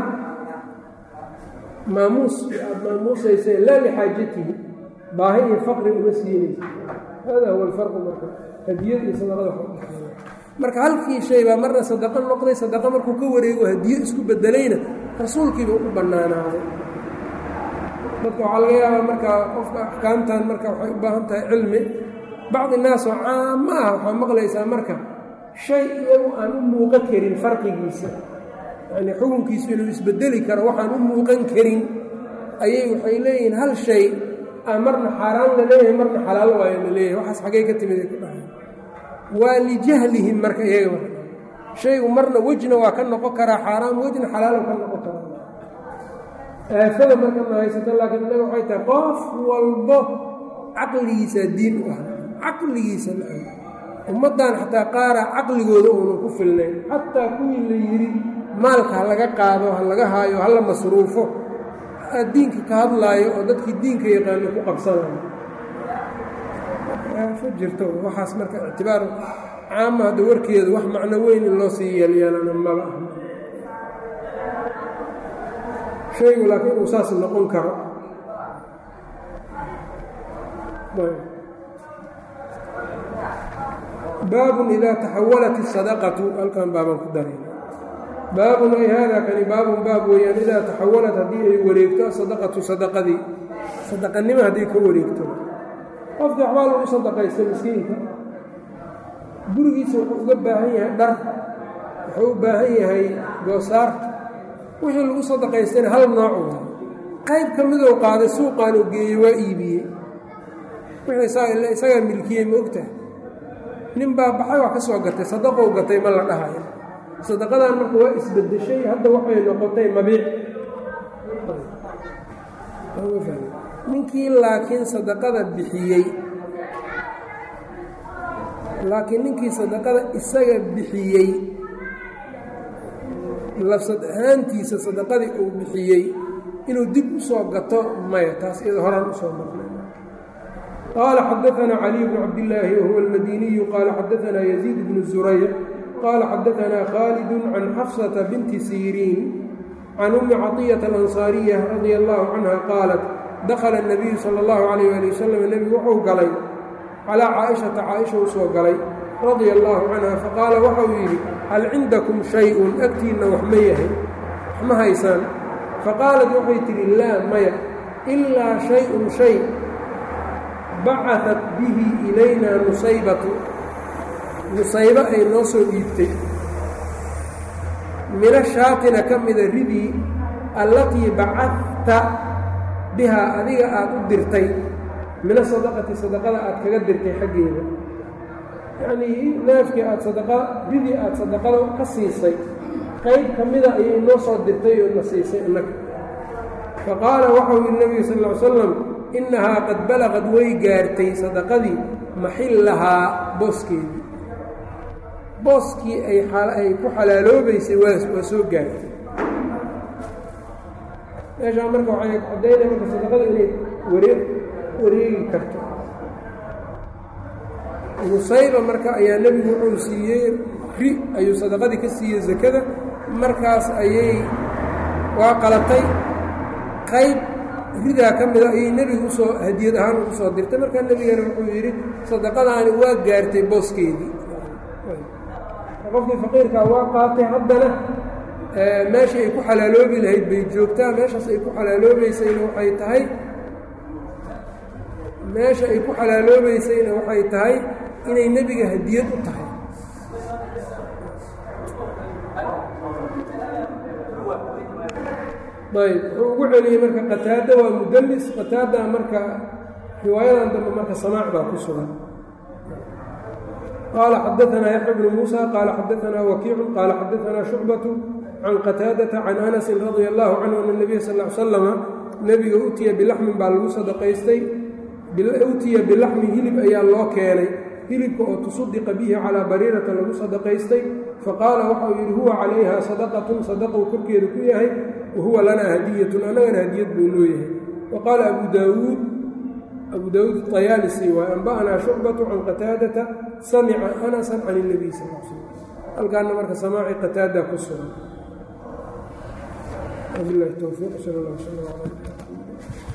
maamuus aad maamuusaysa laa lixaajatihi baahi iyo faqri uma siinaysa. hada huwa alfarqu marka hadiyada iyo sadaqada waxa u dhexeeya. marka halkii shay baa marna sadaqo noqday sadaqa markuu ka wareego hadiyo isku bedelayna rasuulkiiba u bannaanaaday. dadka waxaa laga yaabaa marka qofka axkaamtan marka waxay u baahan tahay cilmi. bacdi naas oo caamo ah waxaa maqlaysaa marka shay iyagu aan u muuqan karin farqigiisa yacnii xukunkiisu inuu isbedeli karo waxaan u muuqan karin ayay waxay leeyihiin hal shay aan marna xaaraan la leeyahay marna xalaal waayo la leeyahay waxaas xaggay ka timid ay ku dhahay waa lijahlihim marka iyaga shaygu marna wejna waa ka noqon karaa xaaraam wejna xalaalo ka noqon karaa. aafada marka ma haysato laakiin inaga waxay tahay qof walbo caqligiisaa diin u ah caqligiisa la-an ummaddan xataa qaaraa caqligooda uunan ku filnayn xataa kuwii la yidhi maalka ha laga qaado ha laga haayo hala masruufo diinka ka hadlaayo oo dadkii diinka yaqaano ku qabsanayo aafo jirto waxaas marka ictibaar caama hadda warkeedu wax macno weyn in loo sii yeelyeelana maba ah shaygu laakiin uu saas noqon karo. baabun idaa taxawalat isadaqatu halkan baabaan ku daray baabun ay haadaa kani baabun baab weeyaan idaa taxawalat haddii ay wareegto sadaqatu sadaqadii sadaqanimo haddii ka wareegto qofkii waxbaa lagu sadaqaysta miskiinka gurigiisa wuxuu uga baahan yahay dhar wuxuu u baahan yahay goosaar wixii lagu sadaqaystayna hal nooc waay qayb ka midou qaaday suuqaan oo geeyey waa iibiyey wixii isagaa milkiyey ma ogtahay nin baa baxay wax ka soo gatay sadaqou gatay ma la dhahayo sadaqadan marka waa isbedeshay hadda waxay noqotay mabiic. ninkii laakiin sadaqada bixiyey ninkii sadaqada isaga bixiyey lafsad ahaantiisa sadaqadii uu bixiyey inuu dib u soo gato maya taas iyada horaan usoo marnay. qaala xadaanaa caliy bnu cabdillaahi wahuwa almadiniyu qaala xadaanaa yaziid bnu zurayr qaala xadaanaa khaalidun can xafsata binti siriin can ummi caطiyata alansaariya radia allahu canha qaalat dakhala الnabiyu sala اllahu calayh ali wasalam nebigu wuxuu galay calaa caaishata caaisha u soo galay radia allahu canha faqaala waxau yidhi hal cindakum shay-un agtiinna wax ma yahay wax ma haysaan faqaalat waxay tidhi laa maya ilaa shay-un shay bacatat bihi ilaynaa nusaybatu nusaybo ay noo soo dhiibtay mina shaatina ka mida ridii allatii bacadta bihaa adiga aad u dirtay mina sadaqati sadaqada aad kaga dirtay xaggeeda yacnii neefkii aad ridii aad sadaqada ka siisay qayb ka mida ayay noo soo dirtay oo na siisay innaga faqaala waxau yidhi nebigu sal ll ly slam innahaa qad balaqad way gaartay sadaqadii maxillahaa booskeedii booskii ay ku xalaaloobaysay waa soo gaartay meeshaan marka waxay caddaynaya marka sadaqada inay wareegi karto. nusayba marka ayaa nebigu wuxuu siiyey ri ayuu sadaqadii ka siiyey zakada, markaas ayay waa qalatay qayb ridaa ka mida ayay nebigu usoo hadiyad ahaan ugu soo dirtay. markaa nebigana wuxuu yidhi sadaqadaani waa gaartay booskeedii, qofkii faqiirkaa waa qaatay, haddana meeshii ay ku xalaaloobi lahayd bay joogtaa. meeshaas ay ku xalaaloobaysayna waxay tahay meesha ay ku xalaaloobaysayna waxay tahay inay nebiga hadiyad u tahay. ayb wuxuu ugu celiyey marka qataada waa mudallis. qataada marka riwaayadan dambe marka samaac baa ku sugan. qaala xadaanaa yaxya bnu muusa qaala xadaanaa wakiicu qaala xadaanaa shucbatu can qataadata can anasin radia allahu canhu ana nabiya sal l slama nebiga utiya bilaxmin baa lagu sadaqaystay, utiya bilaxmi hilib ayaa loo keenay, hilibka oo tusaddiqa bihi calaa bariirata lagu sadaqaystay. faqaala waxau yidhi huwa calayha sadaqatun, sadaquu korkeedu ku yahay, wahuwa lanaa hadiyatun, annagana hadiyad buu loo yahay. waqaala abu daawuud طayaalisi waay anba'anaa shucbatu can qataadata samica anasan can الnabiy sal l slm. halkaana marka samaaci qataada ku sugan. wabilahi towfiiq sal اllah sal